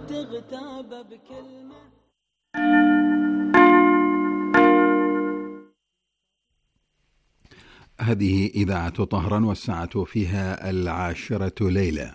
تغتاب بكلمة. هذه إذاعة طهران والساعة فيها 10:00 ليلة.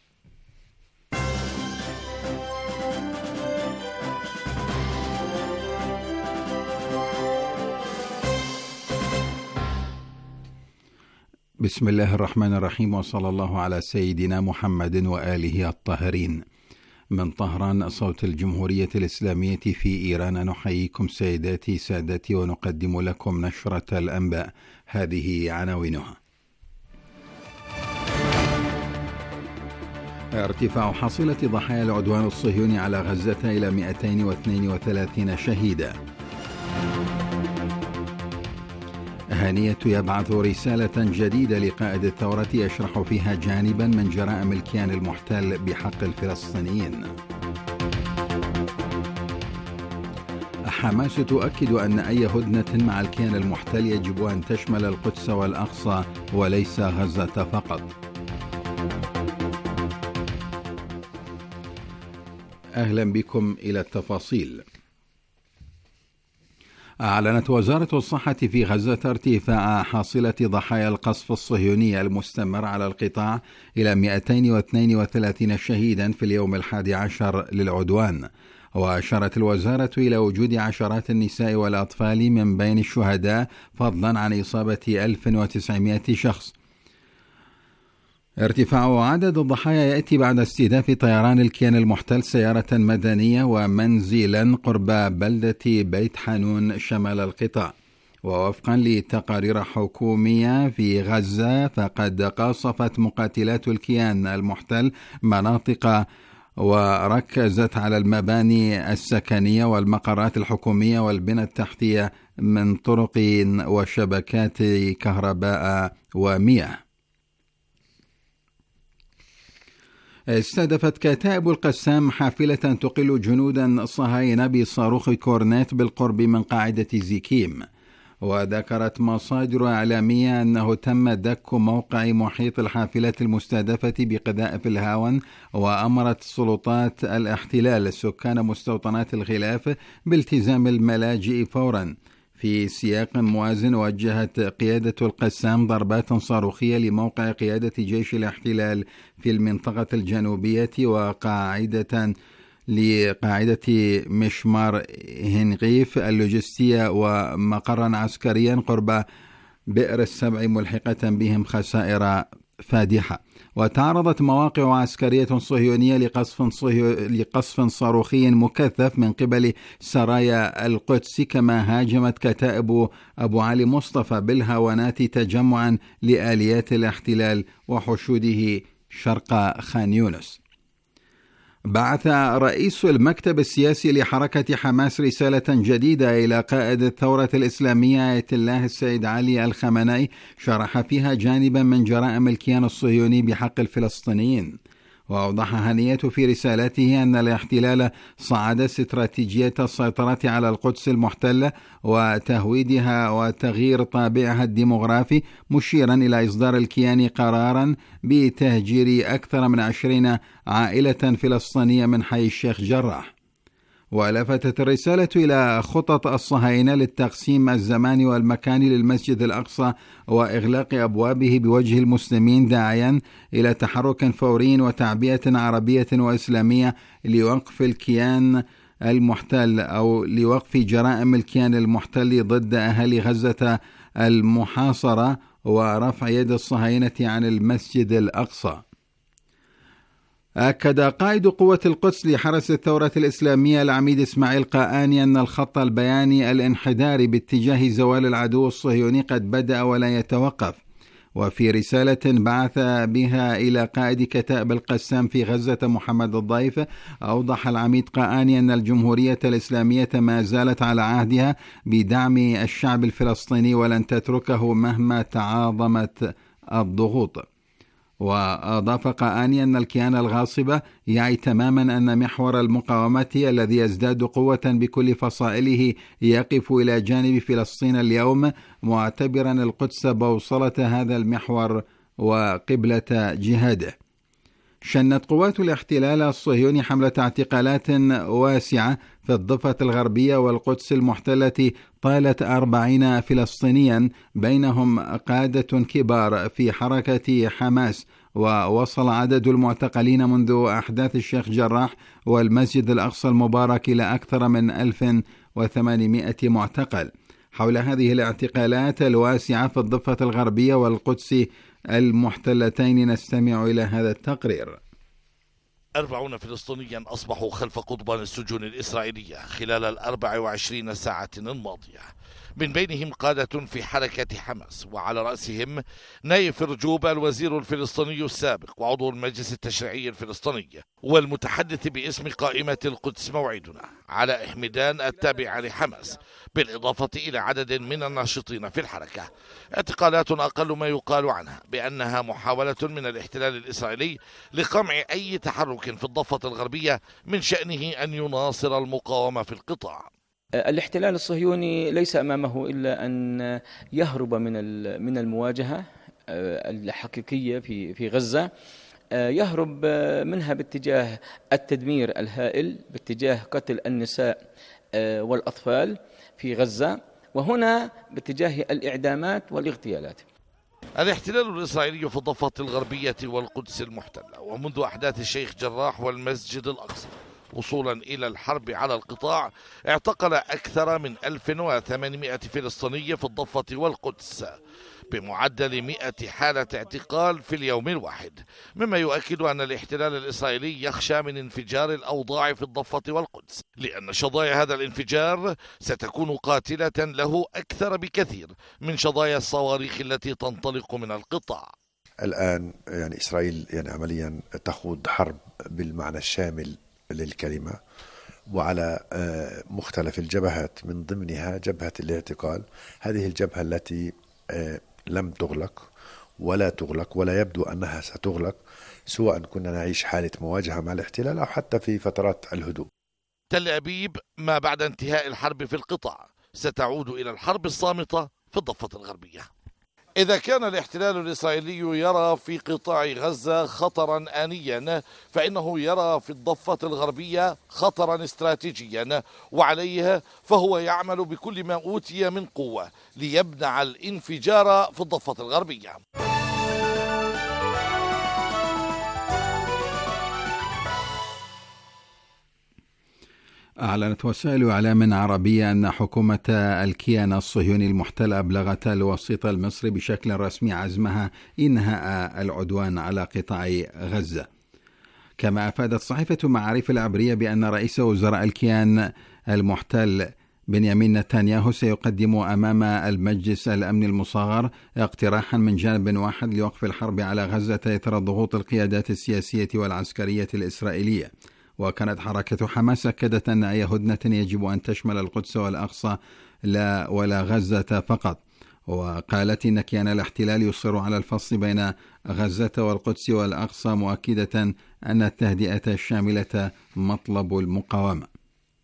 بسم الله الرحمن الرحيم، وصلى الله على سيدنا محمد وآله الطاهرين. من طهران صوت الجمهورية الإسلامية في إيران، نحييكم سيداتي سادتي ونقدم لكم نشرة الأنباء. هذه عناوينها: ارتفاع حصيلة ضحايا العدوان الصهيوني على غزة إلى 232 شهيدا. هانية يبعث رسالة جديدة لقائد الثورة يشرح فيها جانبا من جرائم الكيان المحتل بحق الفلسطينيين. حماس تؤكد أن أي هدنة مع الكيان المحتل يجب أن تشمل القدس والأقصى وليس غزة فقط. أهلا بكم إلى التفاصيل. أعلنت وزارة الصحة في غزة ارتفاع حاصلة ضحايا القصف الصهيوني المستمر على القطاع إلى 232 شهيدا في اليوم 11 للعدوان. وأشارت الوزارة إلى وجود عشرات النساء والأطفال من بين الشهداء، فضلا عن إصابة 1900 شخص. ارتفاع عدد الضحايا يأتي بعد استهداف طيران الكيان المحتل سيارة مدنية ومنزلا قرب بلدة بيت حانون شمال القطاع. ووفقا لتقارير حكومية في غزة، فقد قاصفت مقاتلات الكيان المحتل مناطق وركزت على المباني السكنية والمقرات الحكومية والبنى التحتية من طرق وشبكات كهرباء ومياه. استهدفت كتائب القسام حافلة تقل جنودا صهاينة بصاروخ كورنيت بالقرب من قاعدة زيكيم. وذكرت مصادر إعلامية أنه تم دك موقع محيط الحافلة المستهدفة بقذائف الهاون، وأمرت سلطات الاحتلال سكان مستوطنات الغلاف بالتزام الملاجئ فورا. في سياق موازن، وجهت قيادة القسام ضربات صاروخية لموقع قيادة جيش الاحتلال في المنطقة الجنوبية وقاعدة لقاعدة مشمار هنغيف اللوجستية ومقرا عسكريا قرب بئر السبع، ملحقة بهم خسائر فادحة. وتعرضت مواقع عسكرية صهيونية لقصف صاروخي مكثف من قبل سرايا القدس، كما هاجمت كتائب أبو علي مصطفى بالهاونات تجمعا لآليات الاحتلال وحشوده شرق خان يونس. بعث رئيس المكتب السياسي لحركة حماس رسالة جديدة إلى قائد الثورة الإسلامية آية الله السيد علي الخامنئي، شرح فيها جانبا من جرائم الكيان الصهيوني بحق الفلسطينيين. وأوضح هانية في رسالته أن الاحتلال صعد استراتيجية السيطرة على القدس المحتلة وتهويدها وتغيير طابعها الديمغرافي، مشيرا إلى إصدار الكيان قرارا بتهجير أكثر من 20 عائلة فلسطينية من حي الشيخ جراح. ولفتت الرسالة إلى خطط الصهاينة للتقسيم الزماني والمكاني للمسجد الأقصى وإغلاق أبوابه بوجه المسلمين، داعيا إلى تحرك فوري وتعبئة عربية وإسلامية لوقف الكيان المحتل أو لوقف جرائم الكيان المحتل ضد أهالي غزة المحاصرة ورفع يد الصهاينة عن المسجد الأقصى. أكد قائد قوة القدس لحرس الثورة الإسلامية العميد إسماعيل قاآني أن الخط البياني الانحداري باتجاه زوال العدو الصهيوني قد بدأ ولا يتوقف. وفي رسالة بعث بها إلى قائد كتائب القسام في غزة محمد الضيف، أوضح العميد قاآني أن الجمهورية الإسلامية ما زالت على عهدها بدعم الشعب الفلسطيني ولن تتركه مهما تعاظمت الضغوط. وأضاف قاآني أن الكيان الغاصب يعي تماما أن محور المقاومة الذي يزداد قوة بكل فصائله يقف إلى جانب فلسطين اليوم، معتبرا القدس بوصلة هذا المحور وقبلة جهاده. شنت قوات الاحتلال الصهيوني حملة اعتقالات واسعة في الضفة الغربية والقدس المحتلة طالت 40 فلسطينيا، بينهم قادة كبار في حركة حماس. ووصل عدد المعتقلين منذ أحداث الشيخ جراح والمسجد الأقصى المبارك إلى أكثر من 1800 معتقل. حول هذه الاعتقالات الواسعة في الضفة الغربية والقدس المحتلتين نستمع إلى هذا التقرير. 40 فلسطينيا أصبحوا خلف قضبان السجون الإسرائيلية خلال 24 ساعة الماضية، من بينهم قادة في حركة حماس، وعلى رأسهم نايف رجوب الوزير الفلسطيني السابق وعضو المجلس التشريعي الفلسطيني والمتحدث باسم قائمة القدس موعدنا علاء حميدان التابع لحماس، بالإضافة إلى عدد من الناشطين في الحركة. اعتقالات أقل ما يقال عنها بأنها محاولة من الاحتلال الإسرائيلي لقمع أي تحرك في الضفة الغربية من شأنه أن يناصر المقاومة في القطاع. الاحتلال الصهيوني ليس أمامه إلا أن يهرب من المواجهة الحقيقية في غزة، يهرب منها باتجاه التدمير الهائل، باتجاه قتل النساء والأطفال في غزة، وهنا باتجاه الإعدامات والاغتيالات. الاحتلال الإسرائيلي في الضفة الغربية والقدس المحتلة، ومنذ أحداث الشيخ جراح والمسجد الأقصى وصولا إلى الحرب على القطاع، اعتقل أكثر من 1800 فلسطيني في الضفة والقدس بمعدل 100 حالة اعتقال في اليوم الواحد، مما يؤكد أن الاحتلال الإسرائيلي يخشى من انفجار الأوضاع في الضفة والقدس، لأن شظايا هذا الانفجار ستكون قاتلة له أكثر بكثير من شظايا الصواريخ التي تنطلق من القطاع. الآن إسرائيل عمليا تخوض حرب بالمعنى الشامل للكلمة، وعلى مختلف الجبهات، من ضمنها جبهة الاعتقال. هذه الجبهة التي لم تغلق ولا تغلق ولا يبدو أنها ستغلق، سواء كنا نعيش حالة مواجهة مع الاحتلال أو حتى في فترات الهدوء. تل أبيب ما بعد انتهاء الحرب في القطاع ستعود إلى الحرب الصامتة في الضفة الغربية. إذا كان الاحتلال الإسرائيلي يرى في قطاع غزة خطرا آنيا، فإنه يرى في الضفة الغربية خطرا استراتيجيا، وعليه فهو يعمل بكل ما أوتي من قوة ليمنع الانفجار في الضفة الغربية. أعلنت وسائل إعلام عربية أن حكومة الكيان الصهيوني المحتل أبلغت الوسيط المصري بشكل رسمي عزمها إنهاء العدوان على قطاع غزة. كما أفادت صحيفة معارف العبرية بأن رئيس وزراء الكيان المحتل بنيامين نتنياهو سيقدم أمام المجلس الأمني المصغر اقتراحا من جانب واحد لوقف الحرب على غزة إثر ضغوط القيادات السياسية والعسكرية الإسرائيلية. وكانت حركة حماس أكدت أن أي هدنة يجب أن تشمل القدس والأقصى لا ولا غزة فقط، وقالت إن كيان الاحتلال يصر على الفصل بين غزة والقدس والأقصى، مؤكدة أن التهدئة الشاملة مطلب المقاومة.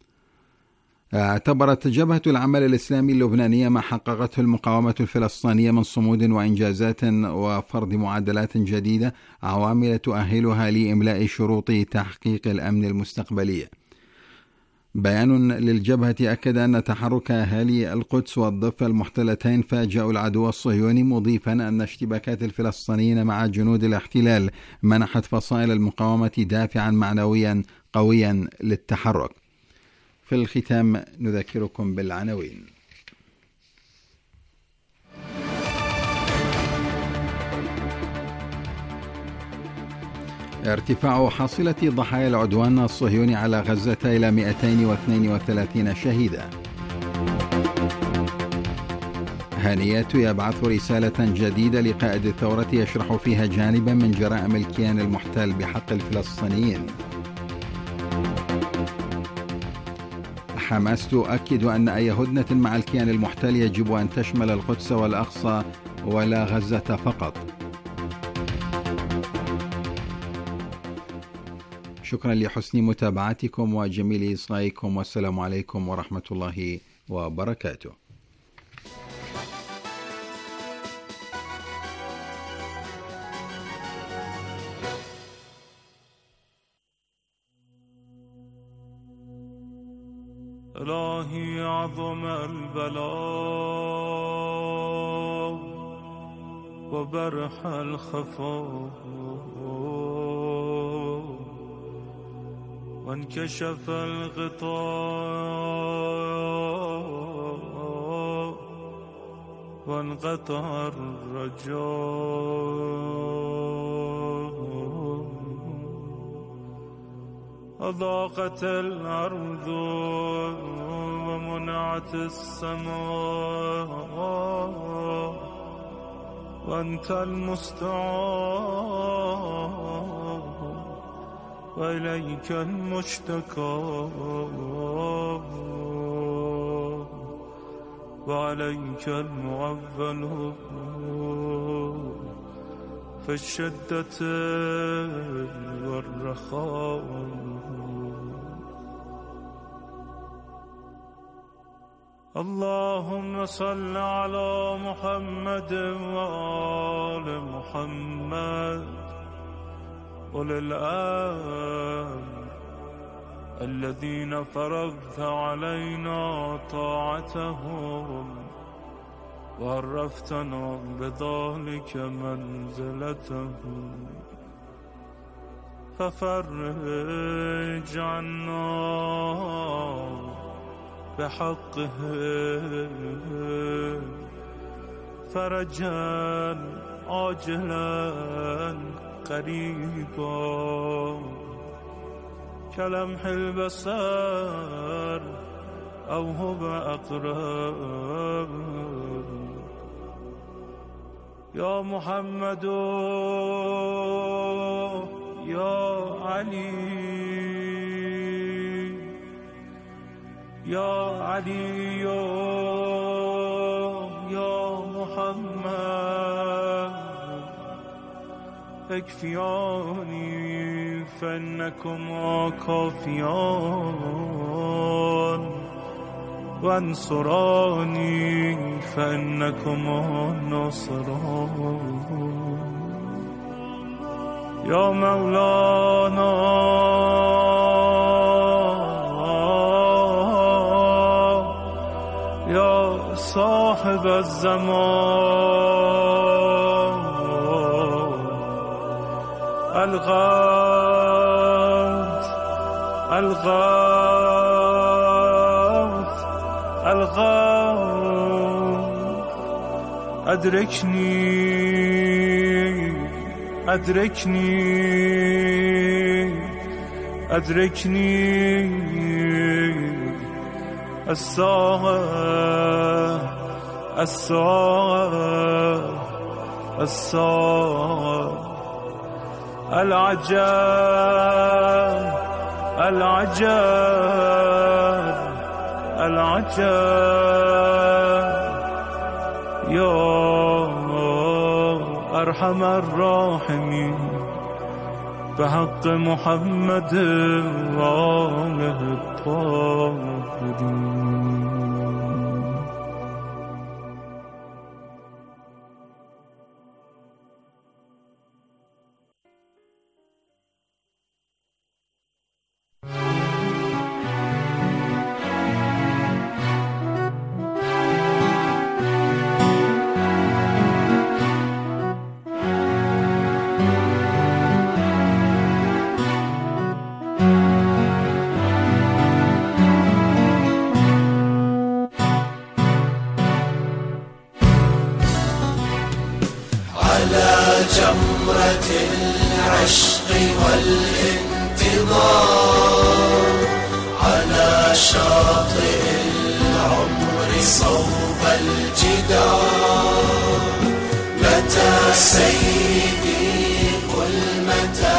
اعتبرت جبهة العمل الإسلامي اللبنانية ما حققته المقاومة الفلسطينية من صمود وإنجازات وفرض معادلات جديدة عوامل تؤهلها لإملاء شروط تحقيق الأمن المستقبلية. بيان للجبهة أكد أن تحرك أهالي القدس والضفة المحتلتين فاجأوا العدو الصهيوني، مضيفا أن اشتباكات الفلسطينيين مع جنود الاحتلال منحت فصائل المقاومة دافعا معنويا قويا للتحرك. في الختام نذكركم بالعناوين. ارتفاع حاصلة ضحايا العدوان الصهيوني على غزة إلى 232 شهيدا. هنيات يبعث رسالة جديدة لقائد الثورة يشرح فيها جانبا من جرائم الكيان المحتل بحق الفلسطينيين. حماس تؤكد أن أي هدنة مع الكيان المحتل يجب أن تشمل القدس والأقصى ولا غزة فقط. شكرا لحسن متابعتكم وجميل إصغائكم، والسلام عليكم ورحمة الله وبركاته. إلهي عظم البلاء وبرح الخفاء وانكشف الغطاء وانقطع الرجاء أضاقت الأرض ومنعت السماء وأنت المستعان وإليك المشتكى وعليك المعول في الشدة والرخاء. اللهم صل على محمد وآل محمد أولي الأمر الذين فرضت علينا طاعتهم وعرفتنا بذلك منزلتهم ففرج عنا بحقه فرجا عاجلا قريبا كلمح البصر أو هو أقرب. يا محمد يا علي يا علي يا محمد اكفياني فإنكما كافيان وانصراني فإنكما ناصران. يا مولانا يا صاحب الزمان الغوث الغوث الغوث أدركني أدركني أدركني الساعة الساعة الساعة العجاب العجاب العجاب. يا أرحم الراحمين بحق محمد وآله الطاهرين. جمرة العشق والانتظار على شاطئ العمر صوب الجدار. متى سيدي قل متى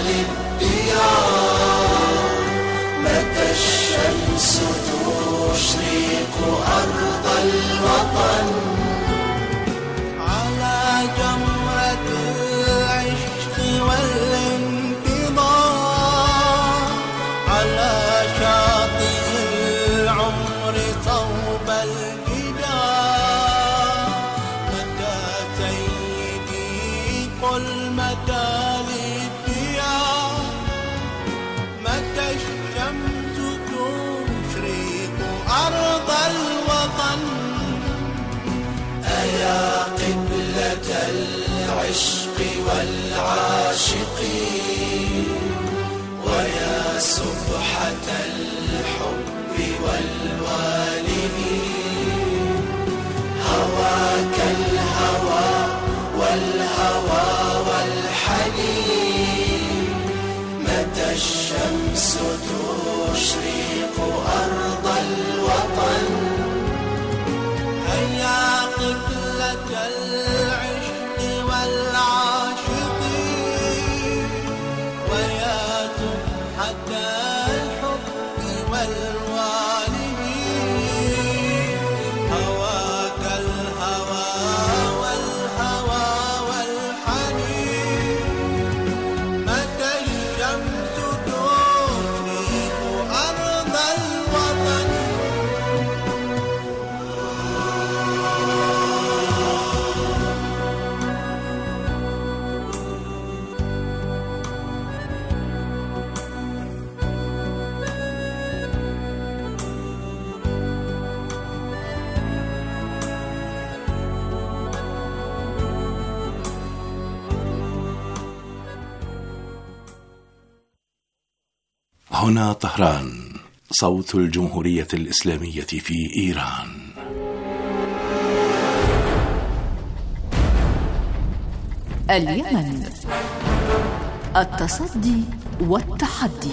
للديار، متى الشمس تشرق أرض الوطن. على جمرة العشق والانتظار على شاطئ العمر صوب الجدار. متى سيدي قل سبحة الحب والوالد هواك الهوى والهوى والحنين متى الشمس تشرق أرض الوطن هيا قبلة العشق والعاشقين ويا سبحة الحب والوالدين هواك الهوى والهوى والحنين متى الشمس تشرق أرض الوطن هنا طهران، صوت الجمهورية الإسلامية في إيران. اليمن، التصدي والتحدي.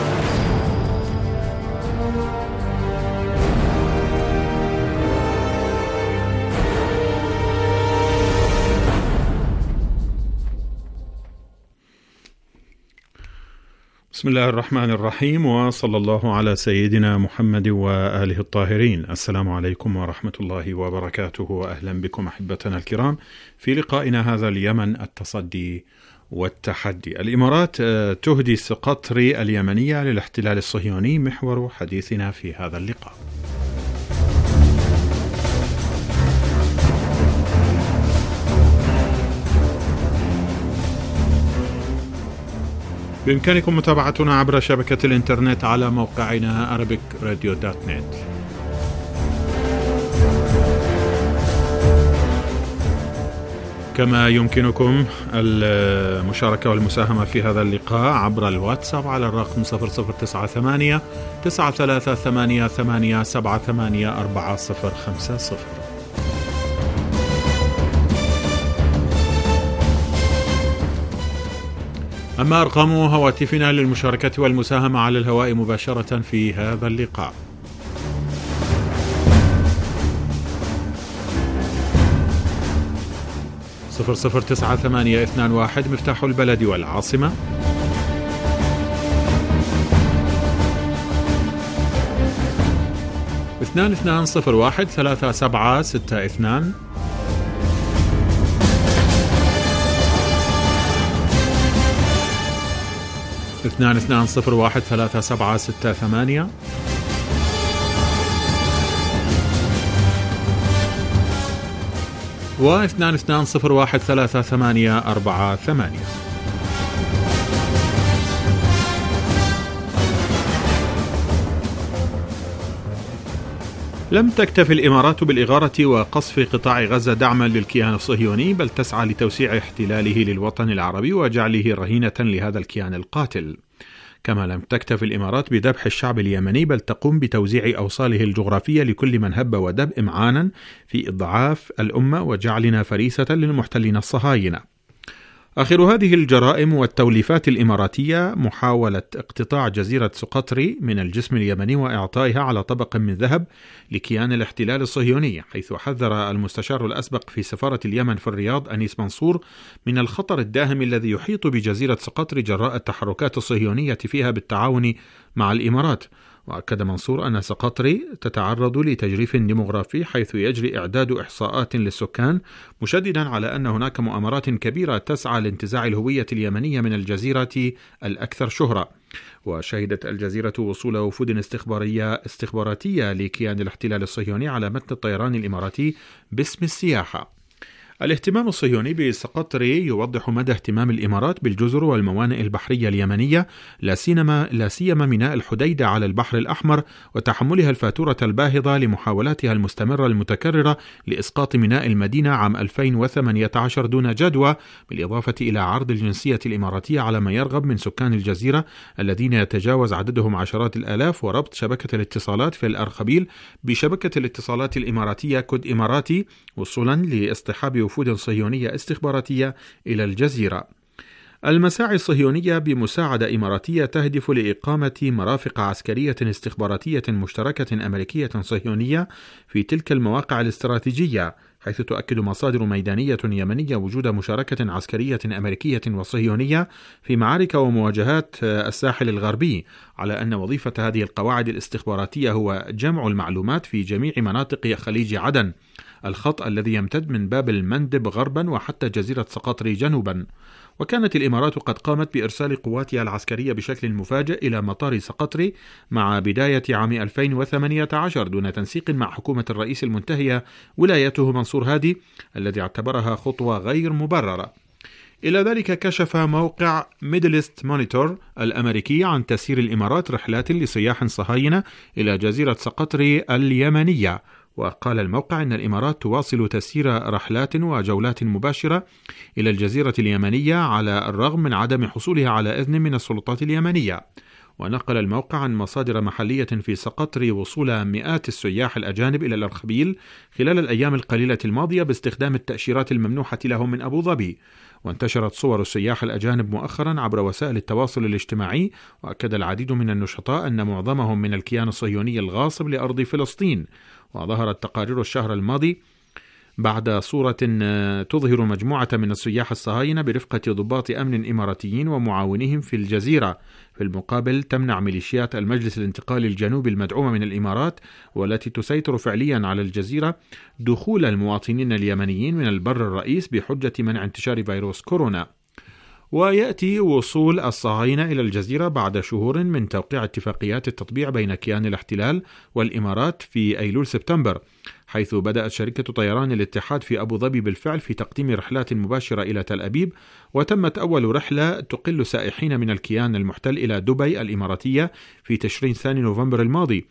بسم الله الرحمن الرحيم، وصلى الله على سيدنا محمد وآله الطاهرين. السلام عليكم ورحمة الله وبركاته، وأهلا بكم أحبتنا الكرام في لقائنا هذا اليمن، التصدي والتحدي. الإمارات تهدي السقطري اليمنية للاحتلال الصهيوني، محور حديثنا في هذا اللقاء. بإمكانكم متابعتنا عبر شبكة الإنترنت على موقعنا arabicradio.net. كما يمكنكم المشاركة والمساهمة في هذا اللقاء عبر الواتساب على الرقم 0098 938 784050. أما أرقام هواتفنا للمشاركة والمساهمة على الهواء مباشرة في هذا اللقاء: 009821 مفتاح البلد والعاصمة، 2201 3762 2201 3768 و 2201 3848. لم تكتفي الإمارات بالإغارة وقصف قطاع غزة دعما للكيان الصهيوني، بل تسعى لتوسيع احتلاله للوطن العربي وجعله رهينة لهذا الكيان القاتل. كما لم تكتفي الإمارات بذبح الشعب اليمني، بل تقوم بتوزيع أوصاله الجغرافية لكل من هب ودب إمعانا في إضعاف الأمة وجعلنا فريسة للمحتلين الصهاينة. آخر هذه الجرائم والتوليفات الإماراتية محاولة اقتطاع جزيرة سقطري من الجسم اليمني وإعطائها على طبق من ذهب لكيان الاحتلال الصهيوني، حيث حذر المستشار الأسبق في سفارة اليمن في الرياض أنيس منصور من الخطر الداهم الذي يحيط بجزيرة سقطري جراء التحركات الصهيونية فيها بالتعاون مع الإمارات. وأكد منصور أن سقطري تتعرض لتجريف ديموغرافي، حيث يجري إعداد إحصاءات للسكان، مشددا على أن هناك مؤامرات كبيرة تسعى لانتزاع الهوية اليمنية من الجزيرة الأكثر شهرة. وشهدت الجزيرة وصول وفود استخباراتية لكيان الاحتلال الصهيوني على متن الطيران الإماراتي باسم السياحة. الاهتمام الصهيوني بسقطري يوضح مدى اهتمام الإمارات بالجزر والموانئ البحرية اليمنية، لا سيما ميناء الحديدة على البحر الأحمر، وتحملها الفاتورة الباهظة لمحاولاتها المستمرة المتكررة لإسقاط ميناء المدينة عام 2018 دون جدوى، بالإضافة إلى عرض الجنسية الإماراتية على ما يرغب من سكان الجزيرة الذين يتجاوز عددهم عشرات الآلاف، وربط شبكة الاتصالات في الأرخبيل بشبكة الاتصالات الإماراتية كود إماراتي وصولا لاصطحاب وفود صهيونية استخباراتية إلى الجزيرة. المساعي الصهيونية بمساعدة إماراتية تهدف لإقامة مرافق عسكرية استخباراتية مشتركة أمريكية صهيونية في تلك المواقع الاستراتيجية، حيث تؤكد مصادر ميدانية يمنية وجود مشاركة عسكرية أمريكية وصهيونية في معارك ومواجهات الساحل الغربي، على أن وظيفة هذه القواعد الاستخباراتية هو جمع المعلومات في جميع مناطق خليج عدن، الخط الذي يمتد من باب المندب غربا وحتى جزيرة سقطري جنوبا. وكانت الإمارات قد قامت بإرسال قواتها العسكرية بشكل مفاجئ إلى مطار سقطري مع بداية عام 2018 دون تنسيق مع حكومة الرئيس المنتهية ولايته منصور هادي، الذي اعتبرها خطوة غير مبررة. إلى ذلك كشف موقع ميدلست مونيتور الأمريكي عن تسيير الإمارات رحلات لسياح صهاينة إلى جزيرة سقطري اليمنية، وقال الموقع إن الإمارات تواصل تسيير رحلات وجولات مباشرة إلى الجزيرة اليمنية على الرغم من عدم حصولها على إذن من السلطات اليمنية. ونقل الموقع عن مصادر محلية في سقطري وصول مئات السياح الأجانب إلى الأرخبيل خلال الأيام القليلة الماضية باستخدام التأشيرات الممنوحة لهم من أبو ظبي. وانتشرت صور السياح الأجانب مؤخرا عبر وسائل التواصل الاجتماعي، وأكد العديد من النشطاء أن معظمهم من الكيان الصهيوني الغاصب لأرض فلسطين. وظهرت تقارير الشهر الماضي بعد صورة تظهر مجموعة من السياح الصهاينة برفقة ضباط أمن إماراتيين ومعاونيهم في الجزيرة. في المقابل تمنع ميليشيات المجلس الانتقالي الجنوبي المدعومة من الإمارات والتي تسيطر فعليا على الجزيرة دخول المواطنين اليمنيين من البر الرئيس بحجة منع انتشار فيروس كورونا. ويأتي وصول الصهاينة إلى الجزيرة بعد شهور من توقيع اتفاقيات التطبيع بين كيان الاحتلال والإمارات في أيلول سبتمبر، حيث بدأت شركة طيران الاتحاد في أبو ظبي بالفعل في تقديم رحلات مباشرة إلى تل أبيب، وتمت أول رحلة تقل سائحين من الكيان المحتل إلى دبي الإماراتية في تشرين ثاني نوفمبر الماضي.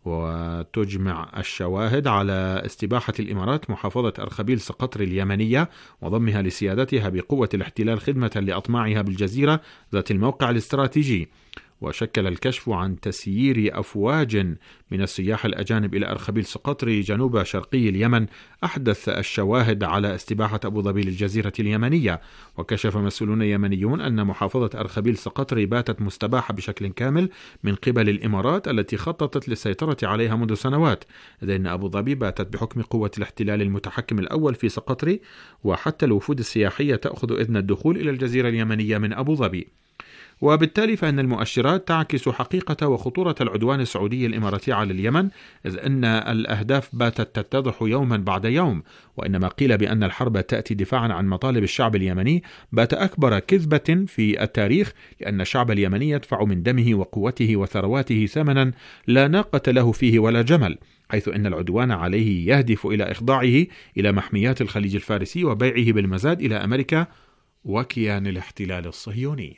وتجمع الشواهد على استباحة الإمارات محافظة أرخبيل سقطري اليمنية وضمها لسيادتها بقوة الاحتلال خدمة لأطماعها بالجزيرة ذات الموقع الاستراتيجي. وشكل الكشف عن تسيير أفواج من السياح الأجانب إلى أرخبيل سقطري جنوب شرقي اليمن أحدث الشواهد على استباحة أبو ظبي للجزيرة اليمنية. وكشف مسؤولون يمنيون أن محافظة أرخبيل سقطري باتت مستباحة بشكل كامل من قبل الإمارات التي خططت للسيطرة عليها منذ سنوات، إذ أن أبو ظبي باتت بحكم قوة الاحتلال المتحكم الأول في سقطري، وحتى الوفود السياحية تأخذ إذن الدخول إلى الجزيرة اليمنية من أبو ظبي. وبالتالي فإن المؤشرات تعكس حقيقة وخطورة العدوان السعودي الإماراتي على اليمن، إذ أن الأهداف باتت تتضح يوما بعد يوم، وإنما قيل بأن الحرب تأتي دفاعا عن مطالب الشعب اليمني بات أكبر كذبة في التاريخ، لأن الشعب اليمني يدفع من دمه وقوته وثرواته ثمنا لا ناقة له فيه ولا جمل، حيث أن العدوان عليه يهدف إلى إخضاعه إلى محميات الخليج الفارسي وبيعه بالمزاد إلى أمريكا وكيان الاحتلال الصهيوني.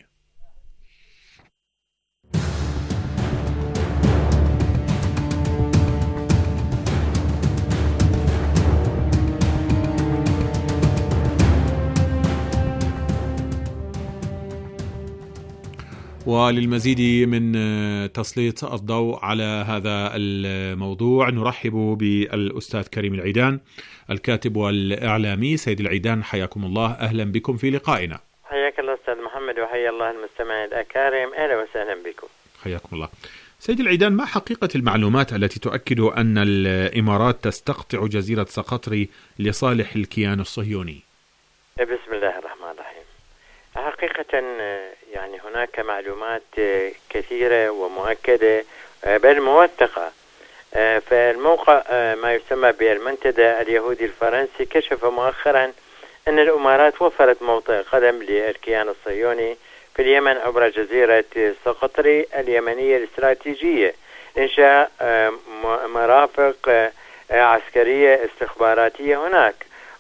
وللمزيد من تسليط الضوء على هذا الموضوع نرحب بالأستاذ كريم العيدان الكاتب والإعلامي. سيد العيدان حياكم الله، أهلا بكم في لقائنا. حياك الله أستاذ محمد وحيا الله المستمعين الأكارم، أهلا وسهلا بكم. حياكم الله. سيد العيدان، ما حقيقة المعلومات التي تؤكد أن الإمارات تستقطع جزيرة سقطري لصالح الكيان الصهيوني؟ بسم الله الرحمن الرحيم. حقيقة يعني هناك معلومات كثيرة ومؤكدة بل موثقة. فالموقع ما يسمى بالمنتدى اليهودي الفرنسي كشف مؤخرا أن الإمارات وفرت موطئ قدم للكيان الصهيوني في اليمن عبر جزيرة سقطري اليمنية الاستراتيجية إنشاء مرافق عسكرية استخباراتية هناك.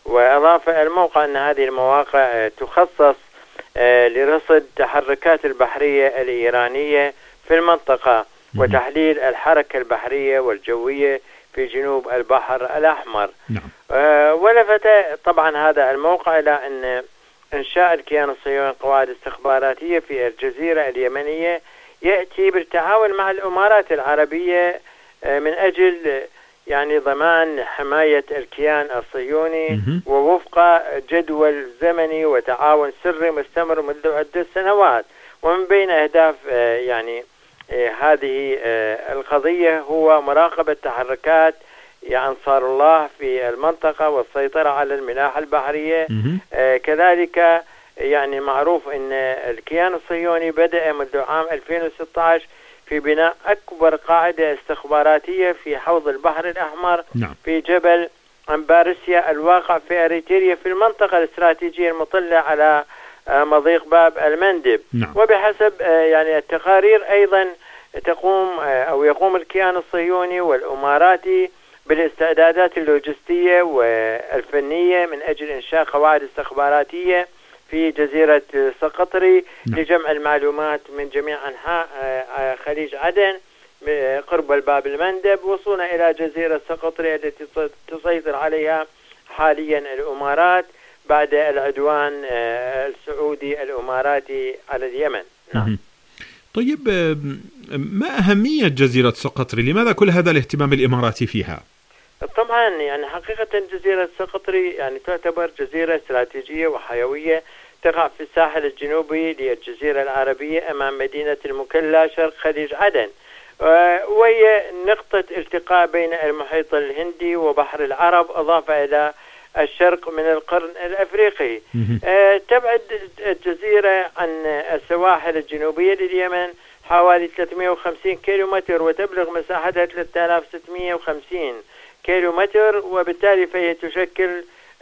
وأضاف الموقع أن هذه المواقع تخصص لرصد تحركات البحرية الإيرانية في المنطقة وتحليل الحركة البحرية والجوية في جنوب البحر الأحمر. ولفت طبعا هذا الموقع إلى أن إنشاء الكيان الصهيوني قواعد استخباراتية في الجزيرة اليمنية يأتي بالتعاون مع الإمارات العربية من أجل يعني ضمان حماية الكيان الصهيوني ووفق جدول زمني وتعاون سري مستمر منذ عدة سنوات. ومن بين أهداف يعني هذه القضية هو مراقبة تحركات أنصار الله في المنطقة والسيطرة على الملاحة البحرية. كذلك يعني معروف أن الكيان الصهيوني بدأ منذ عام 2016 في بناء أكبر قاعدة استخباراتية في حوض البحر الأحمر في جبل أمبارسيا الواقع في أريتريا في المنطقة الاستراتيجية المطلة على مضيق باب المندب. وبحسب يعني التقارير أيضا يقوم الكيان الصهيوني والإماراتي بالاستعدادات اللوجستية والفنية من أجل إنشاء قواعد استخباراتية في جزيرة سقطري لجمع المعلومات من جميع أنحاء خليج عدن قرب الباب المندب وصولا إلى جزيرة سقطري التي تسيطر عليها حاليا الإمارات بعد العدوان السعودي الإماراتي على اليمن. طيب ما أهمية جزيرة سقطري؟ لماذا كل هذا الاهتمام الإماراتي فيها؟ طبعا يعني حقيقة جزيرة سقطري يعني تعتبر جزيرة استراتيجية وحيوية تقع في الساحل الجنوبي للجزيرة العربية أمام مدينة المكلا شرق خليج عدن، وهي نقطة التقاء بين المحيط الهندي وبحر العرب إضافة إلى الشرق من القرن الأفريقي. تبعد الجزيرة عن السواحل الجنوبية لليمن حوالي 350 كيلومتر وتبلغ مساحتها 3650 كيلومتر، وبالتالي فهي تشكل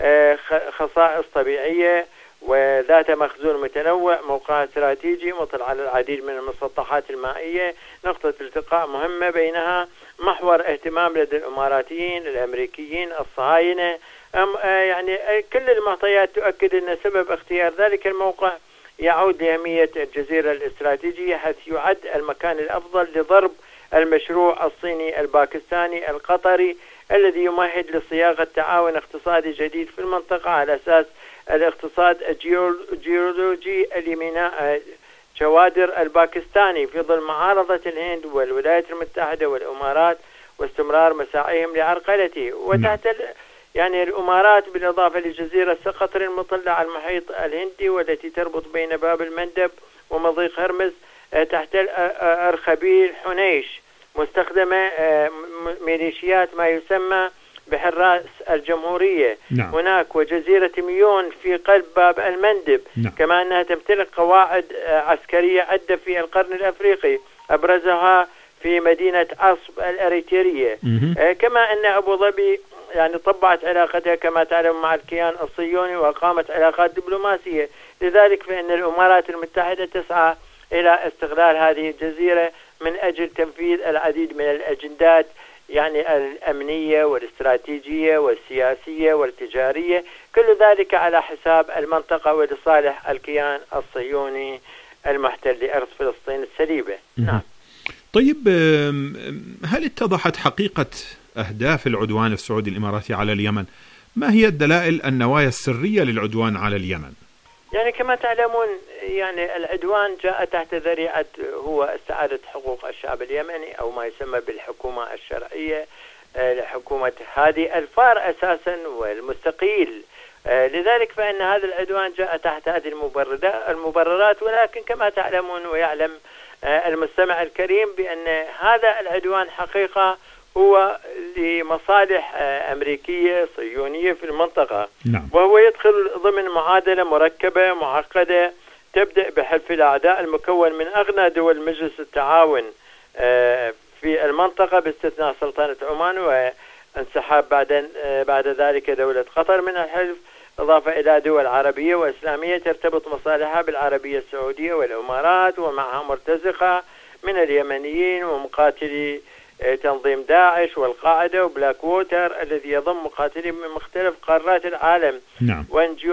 خصائص طبيعية وذات مخزون متنوع، موقع استراتيجي مطل على العديد من المسطحات المائية، نقطة التقاء مهمة بينها، محور اهتمام لدى الإماراتيين الأمريكيين الصهاينة. يعني كل المعطيات تؤكد أن سبب اختيار ذلك الموقع يعود لأهمية الجزيرة الاستراتيجية، حيث يعد المكان الأفضل لضرب المشروع الصيني الباكستاني القطري الذي يمهد لصياغة تعاون اقتصادي جديد في المنطقة على أساس الاقتصاد الجيولوجي لميناء جوادر الباكستاني في ظل معارضة الهند والولايات المتحدة والإمارات واستمرار مساعيهم لعرقلته. وتحت يعني الإمارات بالإضافة لجزيرة سقطري المطلة على المحيط الهندي والتي تربط بين باب المندب ومضيق هرمز تحت أرخبيل حنيش مستخدمة ميليشيات ما يسمى بحراس الجمهورية. هناك وجزيرة ميون في قلب باب المندب، كما أنها تمتلك قواعد عسكرية عدة في القرن الأفريقي أبرزها في مدينة عصب الأريترية. كما أن أبو ظبي يعني طبعت علاقتها كما تعلم مع الكيان الصهيوني وأقامت علاقات دبلوماسية، لذلك فإن الإمارات المتحدة تسعى إلى استغلال هذه الجزيرة من أجل تنفيذ العديد من الأجندات يعني الأمنية والاستراتيجية والسياسية والتجارية، كل ذلك على حساب المنطقة ولصالح الكيان الصهيوني المحتل لأرض فلسطين السليبة. طيب هل اتضحت حقيقة أهداف العدوان السعودي الإماراتي على اليمن؟ ما هي الدلائل النوايا السرية للعدوان على اليمن؟ يعني كما تعلمون يعني العدوان جاء تحت ذريعة هو استعادة حقوق الشعب اليمني أو ما يسمى بالحكومة الشرعية لحكومة هادي الفار أساسا والمستقيل. لذلك فإن هذا العدوان جاء تحت هذه المبررات، ولكن كما تعلمون ويعلم المستمع الكريم بأن هذا العدوان حقيقة هو لمصالح أمريكية صهيونية في المنطقة. وهو يدخل ضمن معادلة مركبة معقدة تبدأ بحلف الأعداء المكون من أغنى دول مجلس التعاون في المنطقة باستثناء سلطنة عمان وانسحاب بعد ذلك دولة قطر من الحلف، إضافة إلى دول عربية وإسلامية ترتبط مصالحها بالعربية السعودية والإمارات ومعها مرتزقة من اليمنيين ومقاتلي تنظيم داعش والقاعدة وبلاك ووتر الذي يضم مقاتلين من مختلف قارات العالم. نعم.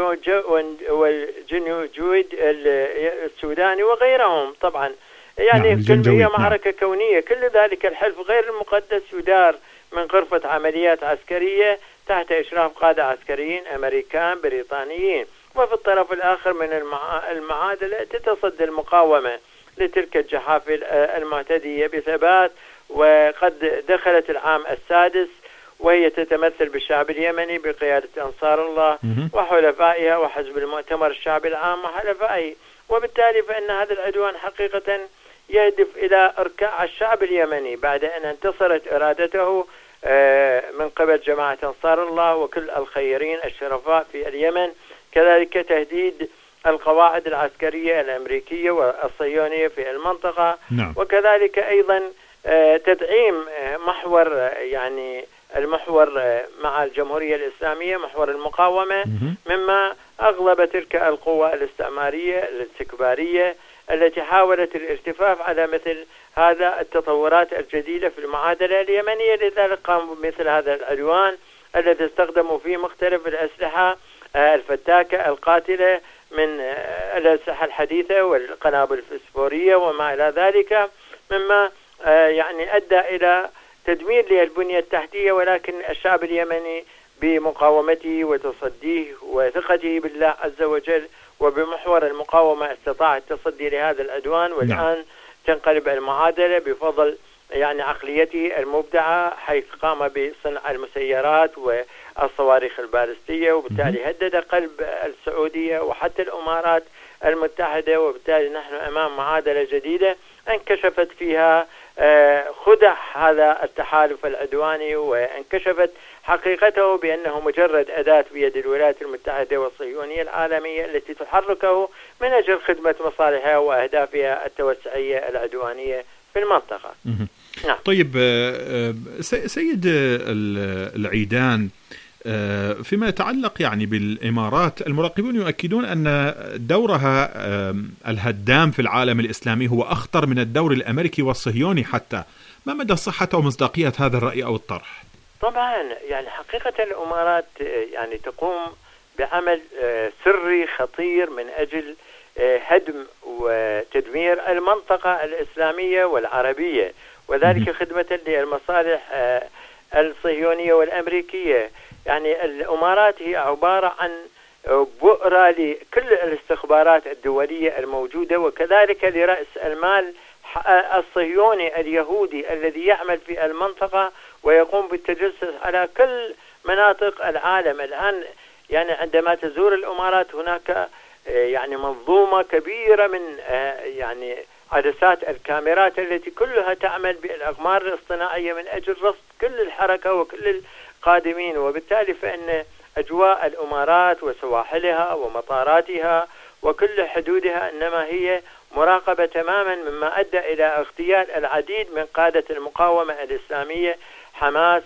والجنود السوداني وغيرهم طبعا. يعني نعم. هي معركة كونية. كل ذلك الحلف غير المقدس يدار من غرفة عمليات عسكرية تحت إشراف قادة عسكريين أمريكان بريطانيين. وفي الطرف الآخر من المعادلة تتصدى المقاومة لتلك الجحافل المعتدية بثبات، وقد دخلت العام السادس وهي تتمثل بالشعب اليمني بقيادة أنصار الله وحلفائها وحزب المؤتمر الشعبي العام وحلفائه. وبالتالي فإن هذا العدوان حقيقة يهدف إلى إركاع الشعب اليمني بعد أن انتصرت إرادته من قبل جماعة أنصار الله وكل الخيرين الشرفاء في اليمن. كذلك تهديد القواعد العسكرية الأمريكية والصهيونية في المنطقة. نعم. وكذلك أيضا تدعيم محور يعني المحور مع الجمهورية الإسلامية محور المقاومة مما أغلب تلك القوى الاستعمارية الاستكبارية التي حاولت الارتفاف على مثل هذا التطورات الجديدة في المعادلة اليمنية. لذلك قاموا بمثل هذا العدوان الذي استخدموا فيه مختلف الأسلحة الفتاكة القاتلة من الأسلحة الحديثة والقنابل الفسفورية وما إلى ذلك، مما يعني أدى إلى تدمير للبنية التحتية. ولكن الشعب اليمني بمقاومته وتصديه وثقته بالله عز وجل وبمحور المقاومة استطاع التصدي لهذا العدوان. والآن تنقلب المعادلة بفضل يعني عقليته المبدعة، حيث قام بصنع المسيرات والصواريخ البالستية، وبالتالي هدد قلب السعودية وحتى الإمارات المتحدة. وبالتالي نحن أمام معادلة جديدة انكشفت فيها خدع هذا التحالف العدواني، وانكشفت حقيقته بأنه مجرد أداة بيد الولايات المتحدة والصهيونية العالمية التي تحركه من أجل خدمة مصالحها وأهدافها التوسعية العدوانية في المنطقة. نعم. طيب سيد العيدان، فيما يتعلق يعني بالإمارات، المراقبون يؤكدون أن دورها الهدام في العالم الإسلامي هو أخطر من الدور الأمريكي والصهيوني حتى. ما مدى صحة ومصداقية هذا الرأي أو الطرح؟ طبعا يعني حقيقة الإمارات يعني تقوم بعمل سري خطير من أجل هدم وتدمير المنطقة الإسلامية والعربية، وذلك خدمة للمصالح الصهيونية والأمريكية. يعني الإمارات هي عبارة عن بؤرة لكل الاستخبارات الدولية الموجودة، وكذلك لرأس المال الصهيوني اليهودي الذي يعمل في المنطقة ويقوم بالتجسس على كل مناطق العالم. الآن يعني عندما تزور الإمارات هناك يعني منظومة كبيرة من يعني عدسات الكاميرات التي كلها تعمل بالأقمار الاصطناعية من أجل رصد كل الحركة وكل القادمين. وبالتالي فإن أجواء الإمارات وسواحلها ومطاراتها وكل حدودها إنما هي مراقبة تماما، مما أدى إلى اغتيال العديد من قادة المقاومة الإسلامية حماس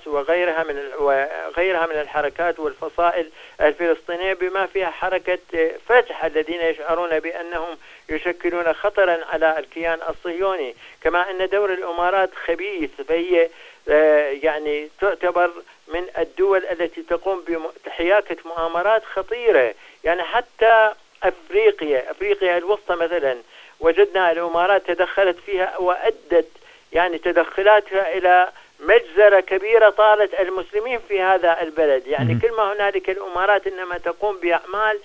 وغيرها من الحركات والفصائل الفلسطينية، بما فيها حركة فتح الذين يشعرون بأنهم يشكلون خطرا على الكيان الصهيوني. كما أن دور الإمارات خبيث، فهي يعني تعتبر من الدول التي تقوم بحياكة مؤامرات خطيرة. يعني حتى أفريقيا الوسطى مثلا وجدنا الإمارات تدخلت فيها وأدت يعني تدخلاتها إلى مجزرة كبيرة طالت المسلمين في هذا البلد. يعني كل ما هنالك الإمارات إنما تقوم بأعمال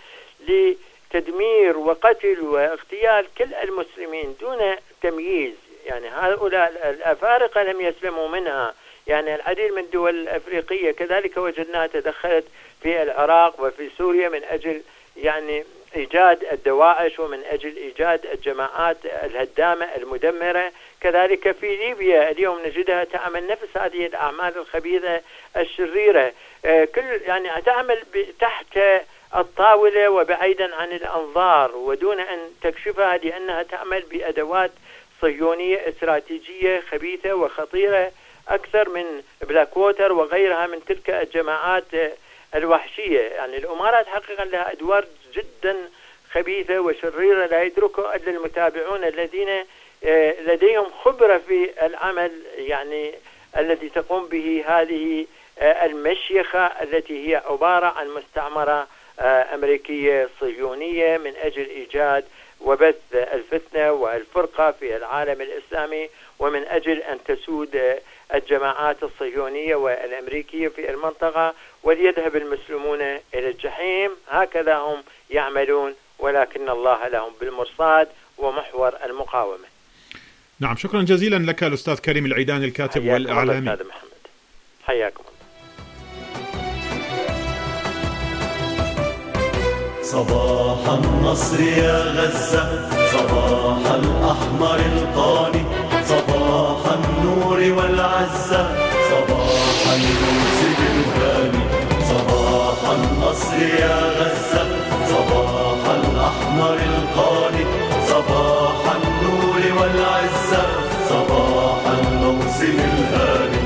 لتدمير وقتل واغتيال كل المسلمين دون تمييز. يعني هؤلاء الأفارقة لم يسلموا منها. يعني العديد من الدول الأفريقية كذلك وجدناها تدخلت في العراق وفي سوريا من أجل يعني إيجاد الدواعش ومن أجل إيجاد الجماعات الهدامة المدمرة. كذلك في ليبيا اليوم نجدها تعمل نفس هذه الأعمال الخبيثة الشريرة، كل يعني تعمل تحت الطاولة وبعيدا عن الأنظار ودون أن تكشفها، لأنها تعمل بأدوات صهيونية استراتيجية خبيثة وخطيرة أكثر من بلاك ووتر وغيرها من تلك الجماعات الوحشية. يعني الإمارات حقيقة لها أدوار جدا خبيثة وشريرة لا يدركها إلا المتابعون الذين لديهم خبرة في العمل يعني الذي تقوم به هذه المشيخة التي هي عبارة عن مستعمرة أمريكية صهيونية من أجل إيجاد وبث الفتنة والفرقة في العالم الإسلامي، ومن أجل أن تسود الجماعات الصهيونية والأمريكية في المنطقة وليذهب المسلمون إلى الجحيم. هكذا هم يعملون، ولكن الله لهم بالمرصاد ومحور المقاومة. نعم، شكرا جزيلا لك الأستاذ كريم العيداني الكاتب والإعلامي. أستاذ محمد حياكم الله. صباح النصر يا غزة، صباح الأحمر القاني، صباح النور والعزة، صباح الموسم الهاني. صباح النصر يا غزة، صباح الأحمر القاني، صباح النور والعزة، صباح الموسم الهاني.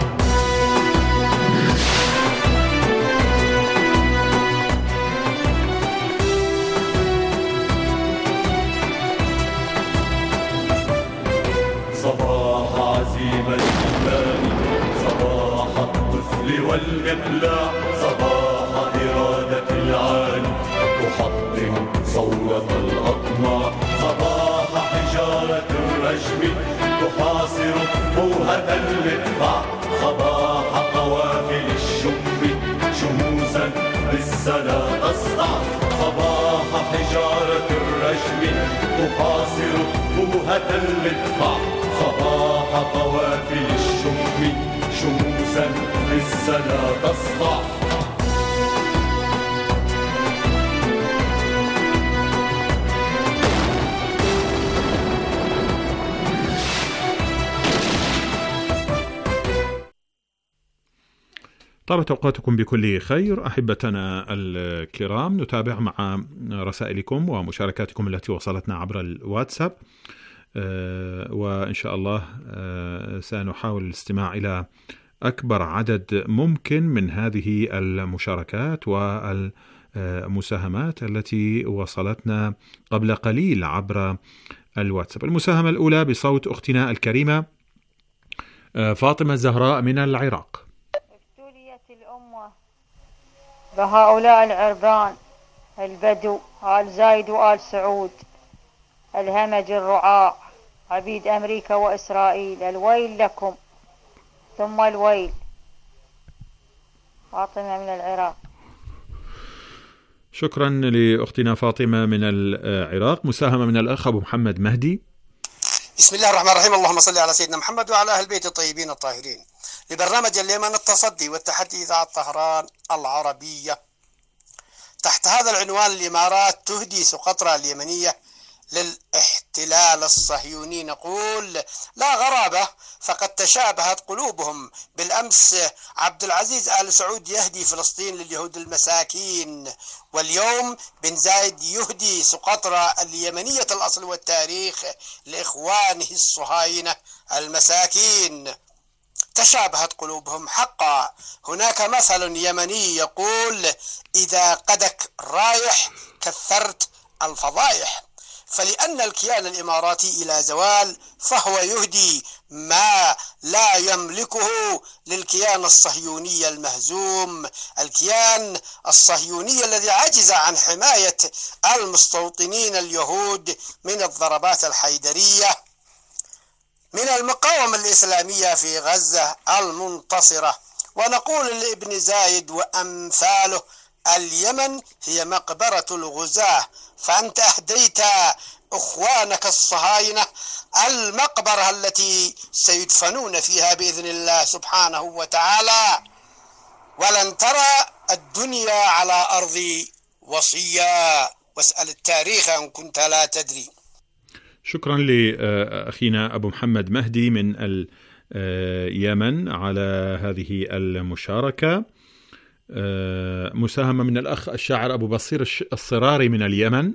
صباح عزيمة الإيمان، صباح الطفل والمقلاع، صباح إرادة العالي تحطم صولة الأطماع، صباح حجارة الرجم تحاصر موهة المدفع، صباح قوافل الشم شموسا بالسلا تصدع، صباح حجارة الرجم تحاصر موهة المدفع، صباح قوافل الشم شموسا بالسلا تصدع. طابت أوقاتكم بكل خير أحبتنا الكرام. نتابع مع رسائلكم ومشاركاتكم التي وصلتنا عبر الواتساب، وإن شاء الله سنحاول الاستماع إلى أكبر عدد ممكن من هذه المشاركات والمساهمات التي وصلتنا قبل قليل عبر الواتساب. المساهمة الأولى بصوت أختنا الكريمة فاطمة الزهراء من العراق. ابتليت الأمة بهؤلاء العربان البدو آل زايد وآل سعود الهمج الرعاع عبيد أمريكا وإسرائيل. الويل لكم ثم الويل. فاطمة من العراق. شكرا لأختنا فاطمة من العراق. مساهمة من الأخ أبو محمد مهدي. بسم الله الرحمن الرحيم. اللهم صل على سيدنا محمد وعلى أهل البيت الطيبين الطاهرين. لبرنامج اليمن التصدي والتحدي إذاعة طهران العربية. تحت هذا العنوان الإمارات تهدي سقطرى اليمنية للاحتلال الصهيوني. نقول لا غرابة، فقد تشابهت قلوبهم. بالأمس عبد العزيز آل سعود يهدي فلسطين لليهود المساكين، واليوم بن زايد يهدي سقطرى اليمنية الأصل والتاريخ لإخوانه الصهاينة المساكين. تشابهت قلوبهم حقا. هناك مثل يمني يقول: إذا قدك رايح كثرت الفضائح. فلأن الكيان الإماراتي إلى زوال فهو يهدي ما لا يملكه للكيان الصهيوني المهزوم، الكيان الصهيوني الذي عجز عن حماية المستوطنين اليهود من الضربات الحيدرية من المقاومة الإسلامية في غزة المنتصرة. ونقول لابن زايد وأمثاله: اليمن هي مقبرة الغزاة، فأنت أهديت إخوانك الصهاينة المقبرة التي سيدفنون فيها بإذن الله سبحانه وتعالى، ولن ترى الدنيا على أرض وصيا، واسأل التاريخ إن كنت لا تدري. شكرا لأخينا أبو محمد مهدي من اليمن على هذه المشاركة. مساهمة من الأخ الشاعر أبو بصير الصراري من اليمن.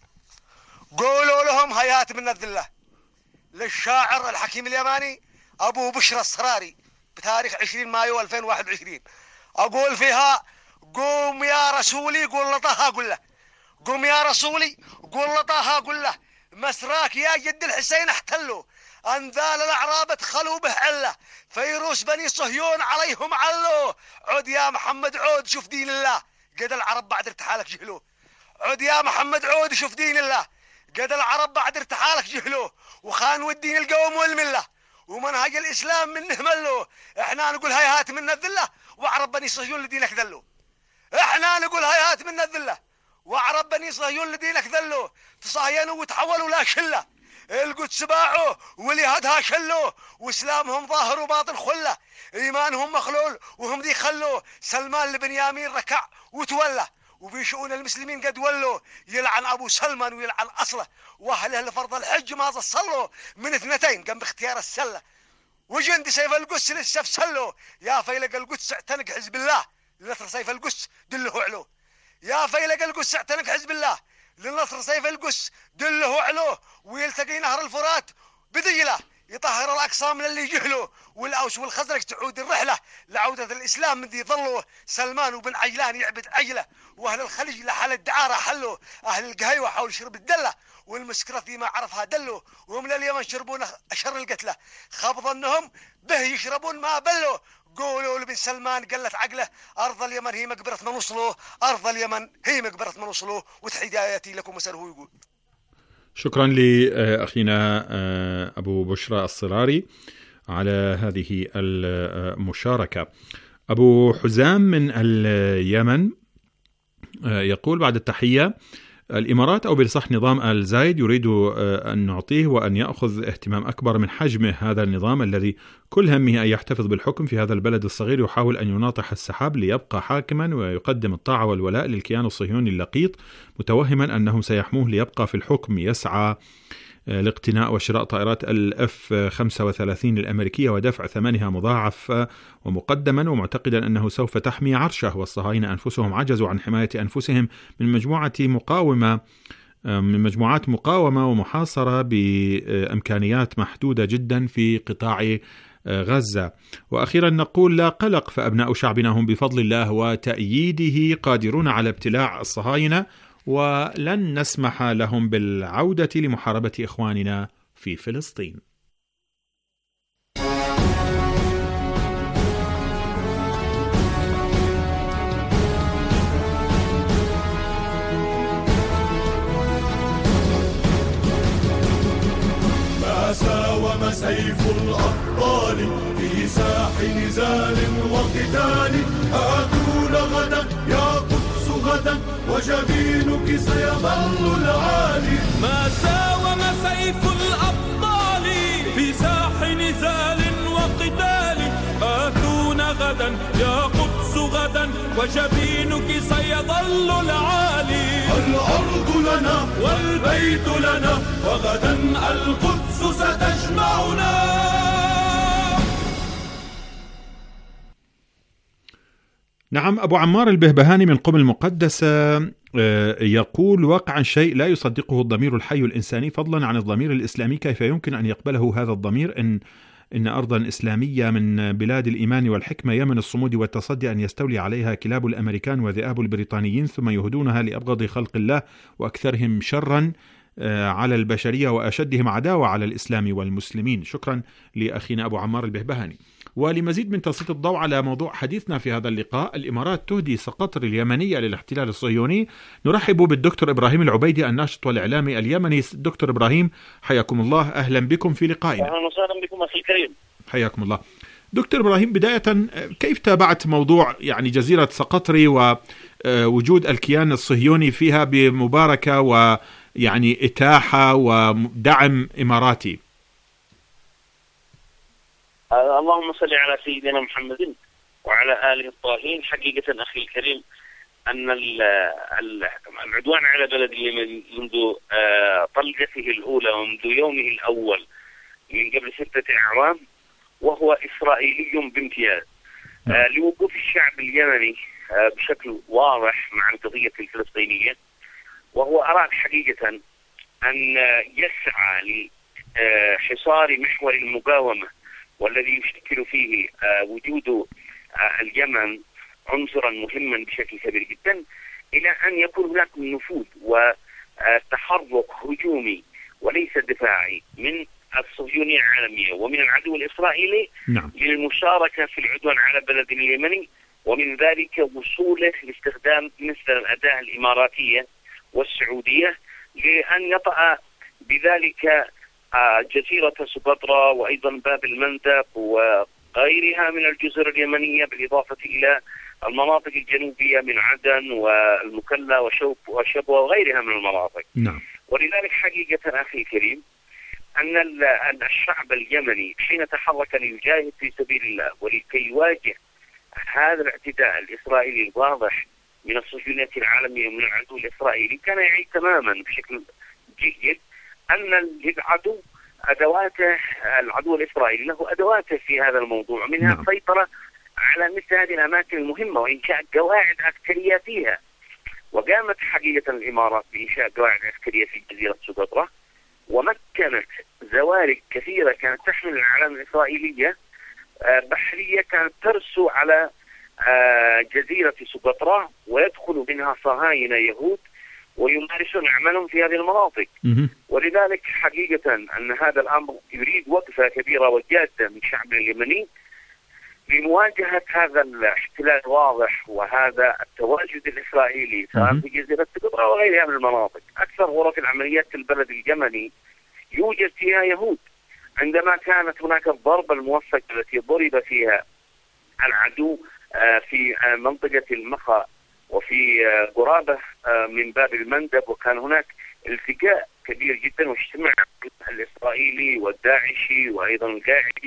قولوا لهم هيات من الذلة للشاعر الحكيم اليماني أبو بشر الصراري بتاريخ 20 مايو 2021. أقول فيها: قوم يا رسولي قول لطه قل له، قوم يا رسولي قول لطه قل له، مسراك يا جد الحسين احتلوا، أنذال الأعراب ادخلوا به علة، فيروس بني صهيون عليهم علو. عد يا محمد عود شوف دين الله، قد العرب بعد ارتحالك جهلوه. عد يا محمد عود شوف دين الله، قد العرب بعد ارتحالك جهلوه. وخانوا الدين القوم والملة، ومنهج الإسلام منه ملوه. احنا نقول هيهات منا الذلة، وعرب بني صهيون لدينك ذلوا. احنا نقول هيهات منا الذلة، وعرب بني صهيون لدينك ذلوا. تصهينوا وتحولوا لا شلة، القدس باعوا واليهدها شلوا، واسلامهم ظاهر وباطن خله، ايمانهم مخلول وهم ذي خلوا. سلمان لبنيامين ركع وتولى، وفي شؤون المسلمين قد ولوا. يلعن ابو سلمان ويلعن اصله، واهله لفرض الحج ما صلوا. من اثنتين قام باختيار السله، وجند سيف القدس لسه فسلوا. يا فيلق القدس اعتنق حزب الله، لنصر سيف القدس دله علو. يا فيلق القدس اعتنق حزب الله، لنصر سيف القدس دله علو. ويلتقي نهر الفرات بديله، يطهر الأقصى من اللي جهله. والأوس والخزرج تعود الرحلة لعودة الإسلام من ذي ظلوا. سلمان وبن عجلان يعبد عجلة، وأهل الخليج لحال الدعارة حلوا. أهل القهيوة حول شرب الدلة، والمسكرة ما عرفها دلوا. ومن اليمن شربون أشر القتلة، خاب ظنهم به يشربون ما بلوا. قولوا لبن سلمان قلت عقله، أرض اليمن هي مقبرة من وصلوا، أرض اليمن هي مقبرة من وصلوا. وتحياتي لكم وسره يقول. شكرا لأخينا أبو بشرى الصراري على هذه المشاركة. أبو حزام من اليمن يقول بعد التحية: الإمارات أو بالصح نظام آل زايد يريد أن نعطيه وأن يأخذ اهتمام أكبر من حجمه. هذا النظام الذي كل همه أن يحتفظ بالحكم في هذا البلد الصغير يحاول أن يناطح السحاب ليبقى حاكما ويقدم الطاعة والولاء للكيان الصهيوني اللقيط، متوهما أنهم سيحموه ليبقى في الحكم. يسعى لاقتناء وشراء طائرات الF-35 الأمريكية ودفع ثمنها مضاعف ومقدما، ومعتقدا أنه سوف تحمي عرشه. والصهاينة أنفسهم عجزوا عن حماية أنفسهم من مجموعات مقاومة ومحاصرة بإمكانيات محدودة جدا في قطاع غزة. وأخيرا نقول: لا قلق، فأبناء شعبنا هم بفضل الله وتأييده قادرون على ابتلاع الصهاينة، ولن نسمح لهم بالعودة لمحاربة إخواننا في فلسطين. ما ساوم سيف الأبطال في ساح نزال وقتال، آتون غدا يا قدس غدا وجبينك سيظل العالي. ما ساوم سيف الأبطال في ساح نزال وقتال، آتون غدا يا قدس غدا وجبينك سيظل العالي. الأرض لنا والبيت لنا، وغدا القدس ستجمعنا. نعم. أبو عمار البهبهاني من قم المقدسة يقول: واقعا شيء لا يصدقه الضمير الحي الإنساني، فضلا عن الضمير الإسلامي. كيف يمكن أن يقبله هذا الضمير إن أرضا إسلامية من بلاد الإيمان والحكمة يمن الصمود والتصدي أن يستولي عليها كلاب الأمريكان وذئاب البريطانيين، ثم يهدونها لأبغض خلق الله وأكثرهم شرا على البشرية وأشدهم عداوة على الإسلام والمسلمين. شكرا لأخينا أبو عمار البهبهاني. ولمزيد من تسليط الضوء على موضوع حديثنا في هذا اللقاء، الإمارات تهدي سقطر اليمنية للاحتلال الصهيوني، نرحب بالدكتور إبراهيم العبيدي الناشط والإعلامي اليمني. دكتور إبراهيم حياكم الله، أهلا بكم في لقائنا. أهلا وسهلا بكم أخي الكريم. حياكم الله. دكتور إبراهيم، بداية كيف تابعت موضوع جزيرة سقطري ووجود الكيان الصهيوني فيها بمباركة إتاحة ودعم إماراتي؟ اللهم صل على سيدنا محمد وعلى آله الطاهرين. حقيقة أخي الكريم أن العدوان على بلد اليمن منذ طلقته الأولى ومنذ يومه الأول من قبل 6 أعوام وهو إسرائيلي بامتياز. لوقوف الشعب اليمني بشكل واضح مع القضية الفلسطينية، وهو أراد حقيقة أن يسعى لحصار محور المقاومة، والذي يشكل فيه وجود اليمن عنصرا مهما بشكل كبير جدا، إلى أن يكون هناك نفوذ وتحرك هجومي وليس دفاعي من الصهيونية العالمية ومن العدو الإسرائيلي للمشاركة في العدوان على بلد اليمني، ومن ذلك وصوله لاستخدام مثل الأداة الإماراتية والسعودية لأن يطأ بذلك جزيرة سقطرى وأيضا باب المندب وغيرها من الجزر اليمنية، بالإضافة إلى المناطق الجنوبية من عدن والمكلا وشبوة وغيرها من المناطق. ولذلك حقيقة أخي الكريم أن الشعب اليمني حين تحرك ليجاهد في سبيل الله ولكي يواجه هذا الاعتداء الإسرائيلي الواضح من الصهيونية العالمية ومن العدو الإسرائيلي، كان يعي تماما بشكل جيد أن للعدو أدواته، العدو الإسرائيلي له أدواته في هذا الموضوع، منها السيطرة على مثل هذه الأماكن المهمة وإنشاء قواعد عسكرية فيها. وقامت حقيقة الإمارات بإنشاء قواعد عسكرية في جزيرة سقطرى، ومكنت زوارق كثيرة كانت تحمل الأعلام الإسرائيلية بحرية كانت ترسو على جزيرة سقطرى، ويدخل منها صهاينة يهود ويمارسون أعمالهم في هذه المناطق. ولذلك حقيقة أن هذا الأمر يريد وقفة كبيرة وجادة من الشعب اليمني لمواجهة هذا الاحتلال الواضح وهذا التواجد الإسرائيلي سواء في جزيرة سقطرى وغيرها من المناطق. أكثر غرف العمليات في البلد اليمني يوجد فيها يهود. عندما كانت هناك الضربة الموفقة التي ضرب فيها العدو في منطقة المخا وفي قرابة من باب المندب، وكان هناك التقاء كبير جدا واجتماع الإسرائيلي والداعشي وأيضا القاعدي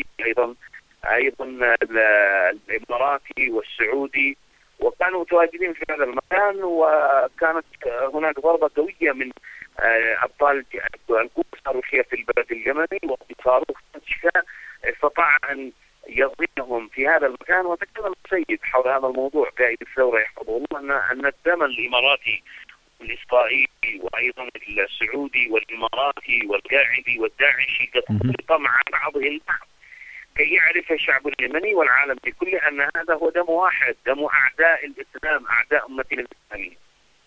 أيضا الإماراتي والسعودي، وكانوا متواجدين في هذا المكان، وكانت هناك ضربة قوية من أبطال القوة الصاروخية في البلد اليمني، وصاروخ استطاع أن يضيهم في هذا المكان. وتكلم السيد حول هذا الموضوع قائد الثورة يحفظه الله أن الدم الإماراتي والإسرائيلي وأيضا السعودي والإماراتي والقاعدي والداعشي قد خلط مع بعضهم البعض كي يعرف الشعب اليمني والعالم بكله أن هذا هو دم واحد، دم أعداء الإسلام، أعداء أمتنا الإسلامية.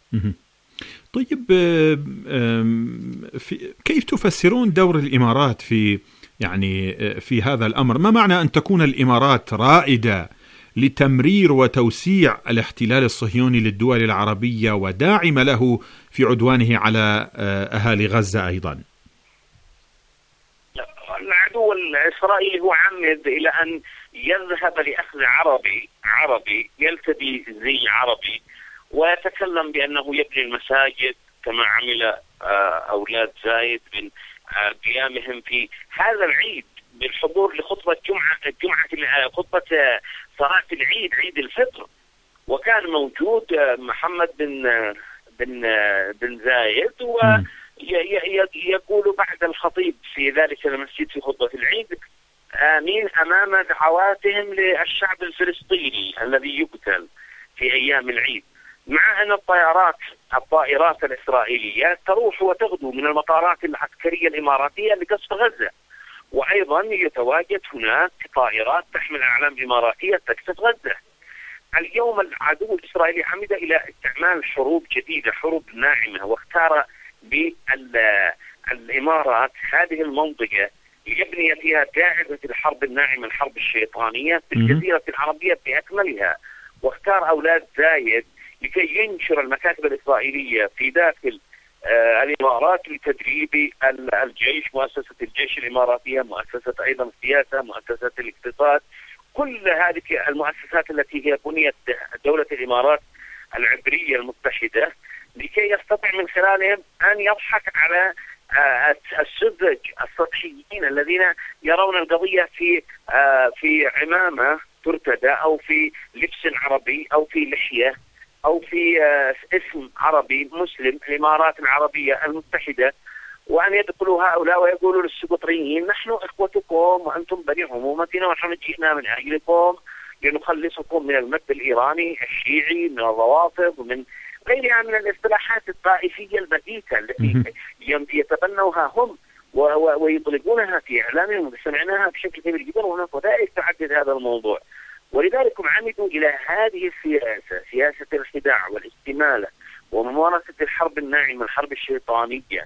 طيب، كيف تفسرون دور الإمارات في هذا الأمر؟ ما معنى أن تكون الإمارات رائدة لتمرير وتوسيع الاحتلال الصهيوني للدول العربية وداعمة له في عدوانه على أهالي غزة أيضا؟ العدو الإسرائيلي هو عمد إلى أن يذهب لأخذ عربي يلتدي زي عربي ويتكلم بأنه يبني المساجد كما عمل أولاد زايد من قيامهم في هذا العيد بالحضور لخطبة خطبة صلاة العيد، عيد الفطر. وكان موجود محمد بن زايد ويقول بعد الخطيب في ذلك المسجد في خطبة العيد آمين أمام دعواتهم للشعب الفلسطيني الذي يقتل في أيام العيد، مع أن الطائرات الإسرائيلية تروح وتغدو من المطارات العسكرية الإماراتية لقصف غزة، وأيضا يتواجد هناك طائرات تحمل أعلام إماراتية تقصف غزة. اليوم العدو الإسرائيلي عمد إلى استعمال حروب جديدة، حروب ناعمة، واختار بالإمارات هذه المنطقة ليبني فيها داعبة الحرب الناعمة، الحرب الشيطانية في الجزيرة العربية بأكملها. واختار أولاد زايد لكي ينشر المكاتب الإسرائيلية في داخل الإمارات لتدريب الجيش، مؤسسة الجيش الإماراتية، مؤسسة أيضا السياسة، مؤسسة الاقتصاد، كل هذه المؤسسات التي هي بنيت دولة الإمارات العبرية المتحدة لكي يستطيع من خلالهم أن يضحك على السذج السطحيين الذين يرون القضية في عمامة ترتدى أو في لبس عربي أو في لحية أو في اسم عربي مسلم، الإمارات العربية المتحدة، وأن يدخلوا هؤلاء ويقولوا للسقطريين نحن إخوتكم وأنتم بني عمومتنا ونحن جئنا من أجلكم لنخلصكم من المد الإيراني الشيعي، من الروافض ومن غيرها من الاصطلاحات الطائفية البديهة التي يتبنوها هم ويطلقونها في إعلامهم وسمعناها بشكل كبير جدا، وهناك وثائق تعدد هذا الموضوع. ولذلك عمدوا إلى هذه السياسة، سياسة الخداع والاستمالة وممارسة الحرب الناعمة، الحرب الشيطانية،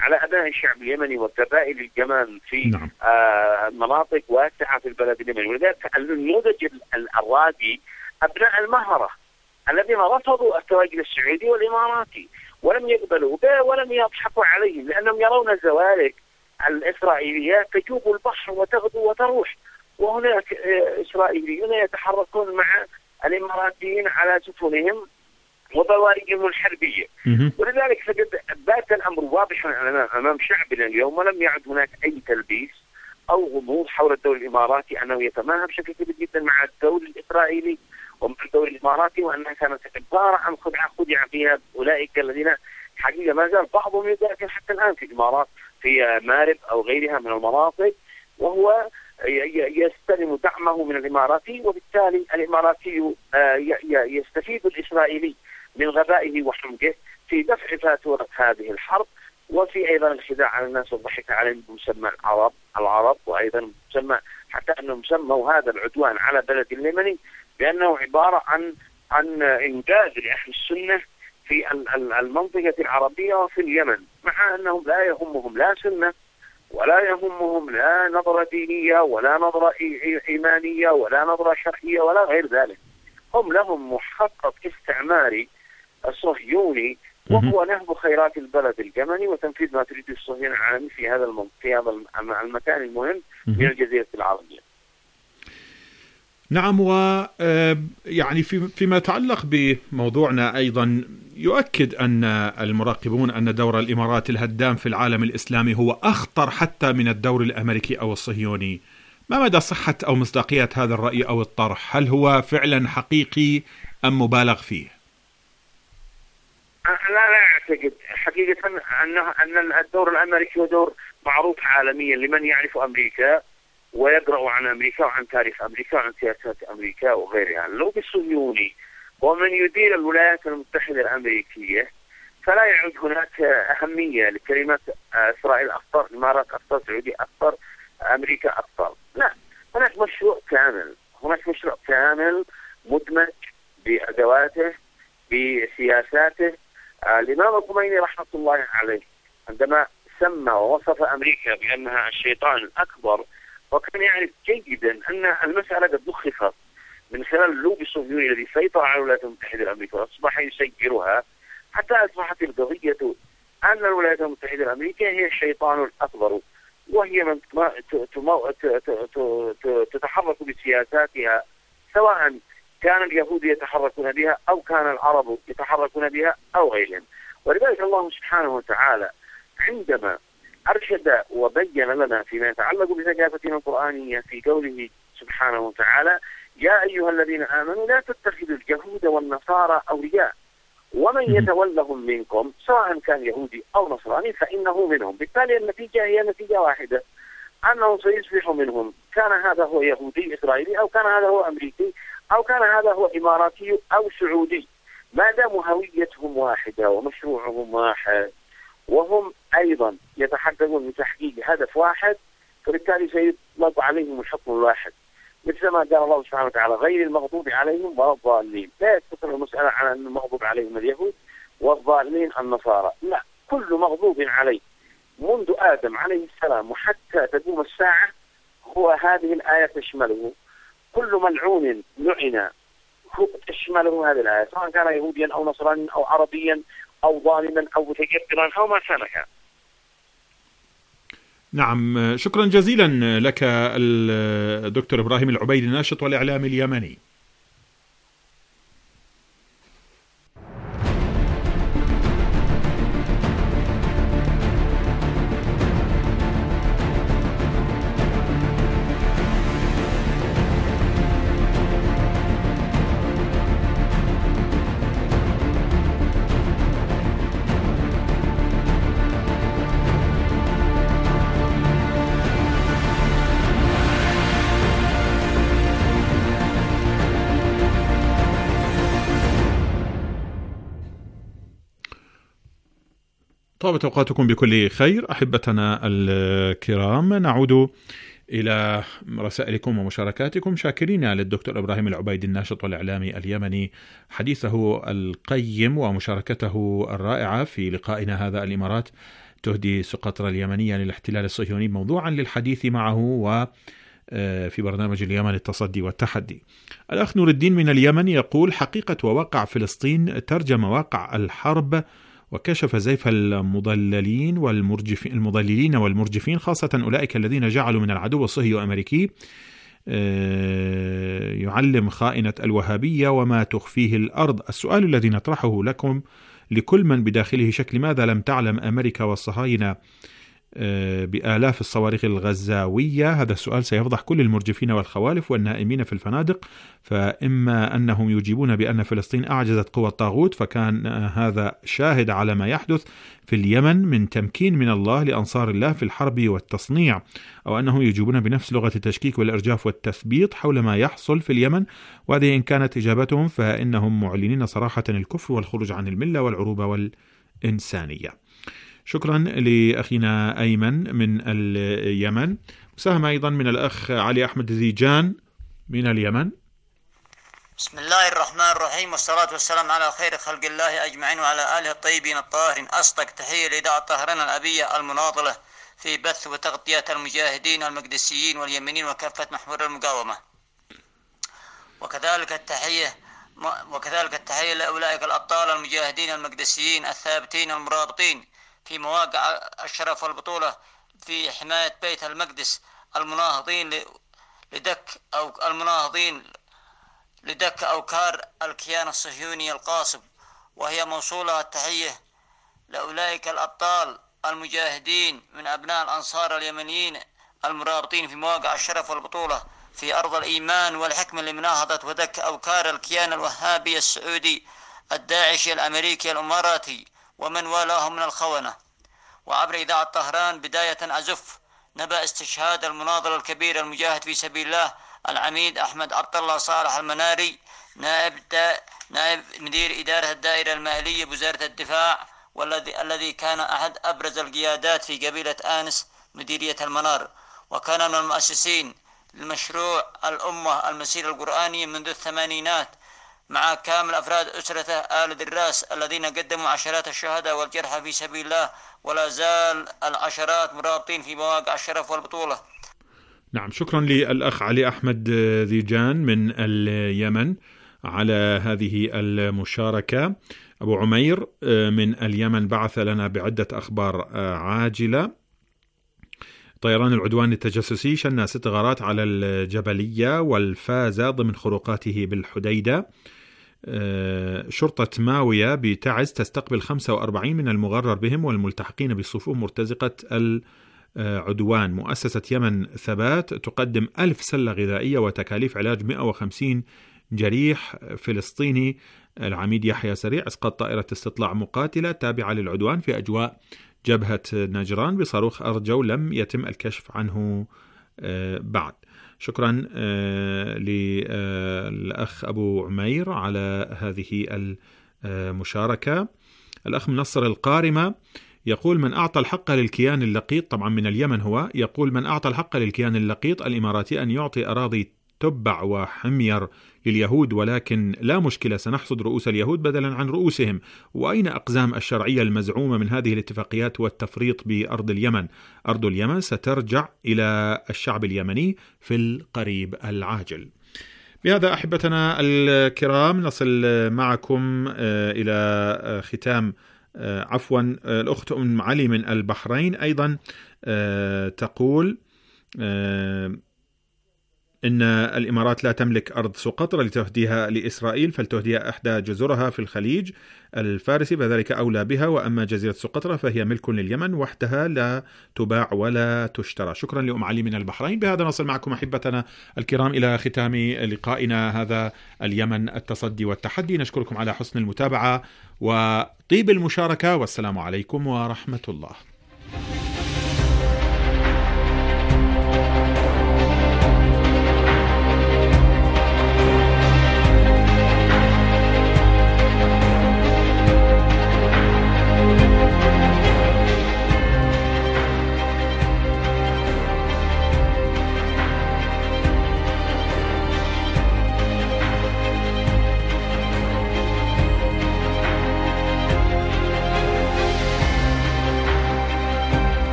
على أبناء الشعب اليمني والقبائل الجمال في مناطق واسعة في البلد اليمني. ولذلك النموذج الراقي أبناء المهرة الذين رفضوا التواجد السعودي والإماراتي ولم يقبلوا به ولم يضحكوا عليهم، لأنهم يرون الزوارق الإسرائيلية تجوب البحر وتغدو وتروح، وهناك إسرائيليون يتحركون مع الإماراتيين على سفنهم وبوارقهم الحربية. ولذلك فقد بات الأمر واضحا أمام شعبنا اليوم، ولم يعد هناك أي تلبيس أو غموض حول الدولة الإماراتي أنه يتماهى بشكل كبير جدا مع الدولة الإسرائيلي ومع الدولة الإماراتي، وأنها كانت عبارة عن خدع فيها أولئك الذين حقيقة ما زال بعضهم يدرك حتى الآن في الإمارات في مارب أو غيرها من المناطق، وهو يستلم دعمه من الإماراتي، وبالتالي الإماراتي يستفيد الإسرائيلي من غبائه وحمقه في دفع فاتورة هذه الحرب، وفي أيضا الخداع على الناس والضحك عليهم بمسمى العرب، وأيضا مسمى حتى أنهم سموا هذا العدوان على بلد اليمني بأنه عبارة عن إنجاز لأهل السنة في المنطقة العربية وفي اليمن، مع أنهم لا يهمهم لا سنة ولا يهمهم لا نظرة دينية ولا نظرة إيمانية ولا نظرة شرعية ولا غير ذلك. هم لهم محقق استعماري صهيوني، وهو نهب خيرات البلد اليمني وتنفيذ ما تريده الصهيونية العالمي في هذا المكان المهم من الجزيرة العربية. نعم، ويعني فيما يتعلق بموضوعنا أيضا يؤكد أن المراقبون أن دور الإمارات الهدام في العالم الإسلامي هو أخطر حتى من الدور الأمريكي أو الصهيوني. ما مدى صحة أو مصداقية هذا الرأي أو الطرح؟ هل هو فعلا حقيقي أم مبالغ فيه؟ لا أعتقد حقيقة أن الدور الأمريكي هو دور معروف عالميا لمن يعرف أمريكا ويقرأ عن أمريكا وعن تاريخ أمريكا وعن سياسات أمريكا وغيرها. اللوبي الصهيوني ومن يدير الولايات المتحدة الأمريكية، فلا يعد هناك أهمية لكلمة إسرائيل أخطر، الإمارات أخطر، السعودية أخطر، أمريكا أخطر. لا، هناك مشروع كامل مدمج بأدواته بسياساته. الإمام الخميني رحمة الله عليه عندما سمى ووصف أمريكا بأنها الشيطان الأكبر، وكان يعرف جيدا أن المسألة قد لخفت من خلال اللوبي الصهيوني الذي سيطر على الولايات المتحدة الأمريكية وأصبح يسيرها، حتى أصبحت القضية أن الولايات المتحدة الأمريكية هي الشيطان الأكبر، وهي من تتحرك بسياساتها، سواء كان اليهود يتحركون بها أو كان العرب يتحركون بها أو غيرهم. ولذلك الله سبحانه وتعالى عندما أرشد وبين لنا فيما يتعلق بثقافتنا القرآنية في قوله سبحانه وتعالى: يا أيها الذين آمنوا لا تتخذوا اليهود والنصارى أولياء ومن يتولهم منكم سواء كان يهودي أو نصراني فإنه منهم. بالتالي النتيجة هي نتيجة واحدة، أنه سيصبح منهم، كان هذا هو يهودي إسرائيلي أو كان هذا هو أمريكي أو كان هذا هو إماراتي أو سعودي، ما دام هويتهم واحدة ومشروعهم واحد وهم أيضا يتحققون من تحقيق هدف واحد، فبالتالي سيطلق عليهم الحكم الواحد، مثل ما قال الله سبحانه وتعالى: غير المغضوب عليهم ولا الضالين. لا يقتصر المسألة على أن المغضوب عليهم اليهود والضالين النصارى، لا، كل مغضوب عليه منذ آدم عليه السلام وحتى تقوم الساعة هو هذه الآية تشمله. كل ملعون لعن تشمله هذه الآية، سواء كان يهوديا أو نصرانيا أو عربيا أو ظالما أو متجبرا أو ما كان كان. نعم، شكرا جزيلا لك الدكتور إبراهيم العبيدي، الناشط والإعلامي اليمني. طابت أوقاتكم بكل خير أحبتنا الكرام. نعود إلى رسائلكم ومشاركاتكم، شاكرين للدكتور إبراهيم العبيدي الناشط والإعلامي اليمني حديثه القيم ومشاركته الرائعة في لقائنا هذا. الإمارات تهدي سقطرى اليمنية للاحتلال الصهيوني موضوعا للحديث معه في برنامج اليمن التصدي والتحدي. الأخ نور الدين من اليمن يقول: حقيقة وواقع فلسطين ترجم واقع الحرب وكشف زيف المضللين والمرجفين خاصة أولئك الذين جعلوا من العدو الصهيوني الأمريكي يعلم خائنة الوهابية وما تخفيه الأرض. السؤال الذي نطرحه لكل من بداخله شك: لماذا لم تعلم أمريكا والصهاينة بآلاف الصواريخ الغزاوية؟ هذا السؤال سيفضح كل المرجفين والخوالف والنائمين في الفنادق، فإما أنهم يجيبون بأن فلسطين أعجزت قوى الطاغوت، فكان هذا شاهد على ما يحدث في اليمن من تمكين من الله لأنصار الله في الحرب والتصنيع، أو أنهم يجيبون بنفس لغة التشكيك والإرجاف والتثبيط حول ما يحصل في اليمن. وهذه إن كانت إجابتهم فإنهم معلنين صراحة الكفر والخروج عن الملة والعروبة والإنسانية. شكرا لأخينا أيمن من اليمن. مساهمة أيضا من الأخ علي أحمد ذيجان من اليمن. بسم الله الرحمن الرحيم، والصلاة والسلام على خير خلق الله أجمعين وعلى آله الطيبين الطاهرين. أصدق تحية لإذاعة طهران الأبية المناضلة في بث وتغطية المجاهدين المقدسيين واليمنيين وكافة محور المقاومة، وكذلك التحية لأولئك الأبطال المجاهدين المقدسيين الثابتين المرابطين في مواقع الشرف والبطولة في حماية بيت المقدس، المناهضين لدك أوكار الكيان الصهيوني القاصب. وهي موصولة التحية لأولئك الأبطال المجاهدين من أبناء الأنصار اليمنيين المرابطين في مواقع الشرف والبطولة في أرض الإيمان والحكمة لمناهضة ودك أوكار الكيان الوهابي السعودي الداعشي الأمريكي الإماراتي ومن والاهم من الخونة. وعبر إذاعة طهران بداية أزف نبأ استشهاد المناضل الكبير المجاهد في سبيل الله العميد أحمد عبد الله صالح المناري، نائب مدير إدارة الدائرة المالية بوزارة الدفاع، والذي كان أحد أبرز القيادات في قبيلة آنس مديرية المنار، وكان من المؤسسين لمشروع الأمة المسير القرآني منذ الثمانينات، مع كامل أفراد أسرته آل دراس الذين قدموا عشرات الشهداء والجرحى في سبيل الله، ولا زال العشرات مرابطين في مواقع الشرف والبطولة. نعم، شكرا للأخ علي أحمد ذيجان من اليمن على هذه المشاركة. أبو عمير من اليمن بعث لنا بعدة أخبار عاجلة. طيران العدوان التجسسي شن 6 غارات على الجبلية والفازة ضمن خروقاته بالحديدة. شرطة ماوية بتعز تستقبل 45 من المغرر بهم والملتحقين بصفوف مرتزقة العدوان. مؤسسة يمن ثبات تقدم 1000 سلة غذائية وتكاليف علاج 150 جريح فلسطيني. العميد يحيى سريع اسقاط طائرة استطلاع مقاتلة تابعة للعدوان في أجواء جبهة نجران بصاروخ أرجو لم يتم الكشف عنه بعد. شكرا للأخ أبو عمير على هذه المشاركة. الأخ منصر القارمة يقول: من أعطى الحق للكيان اللقيط، طبعا من اليمن هو، يقول: من أعطى الحق للكيان اللقيط الإماراتي أن يعطي أراضي تبع وحمير لليهود، ولكن لا مشكلة، سنحصد رؤوس اليهود بدلا عن رؤوسهم. وأين أقزام الشرعية المزعومة من هذه الاتفاقيات والتفريط بأرض اليمن؟ أرض اليمن سترجع إلى الشعب اليمني في القريب العاجل. بهذا أحبتنا الكرام نصل معكم إلى ختام الأخت أم علي من البحرين أيضا تقول إن الإمارات لا تملك أرض سقطرى لتهديها لإسرائيل، فلتهديها إحدى جزرها في الخليج الفارسي، فذلك أولى بها. وأما جزيرة سقطرى فهي ملك لليمن وحدها، لا تباع ولا تشترى. شكرا لأم علي من البحرين. بهذا نصل معكم أحبتنا الكرام إلى ختام لقائنا هذا اليمن التصدي والتحدي. نشكركم على حسن المتابعة وطيب المشاركة، والسلام عليكم ورحمة الله.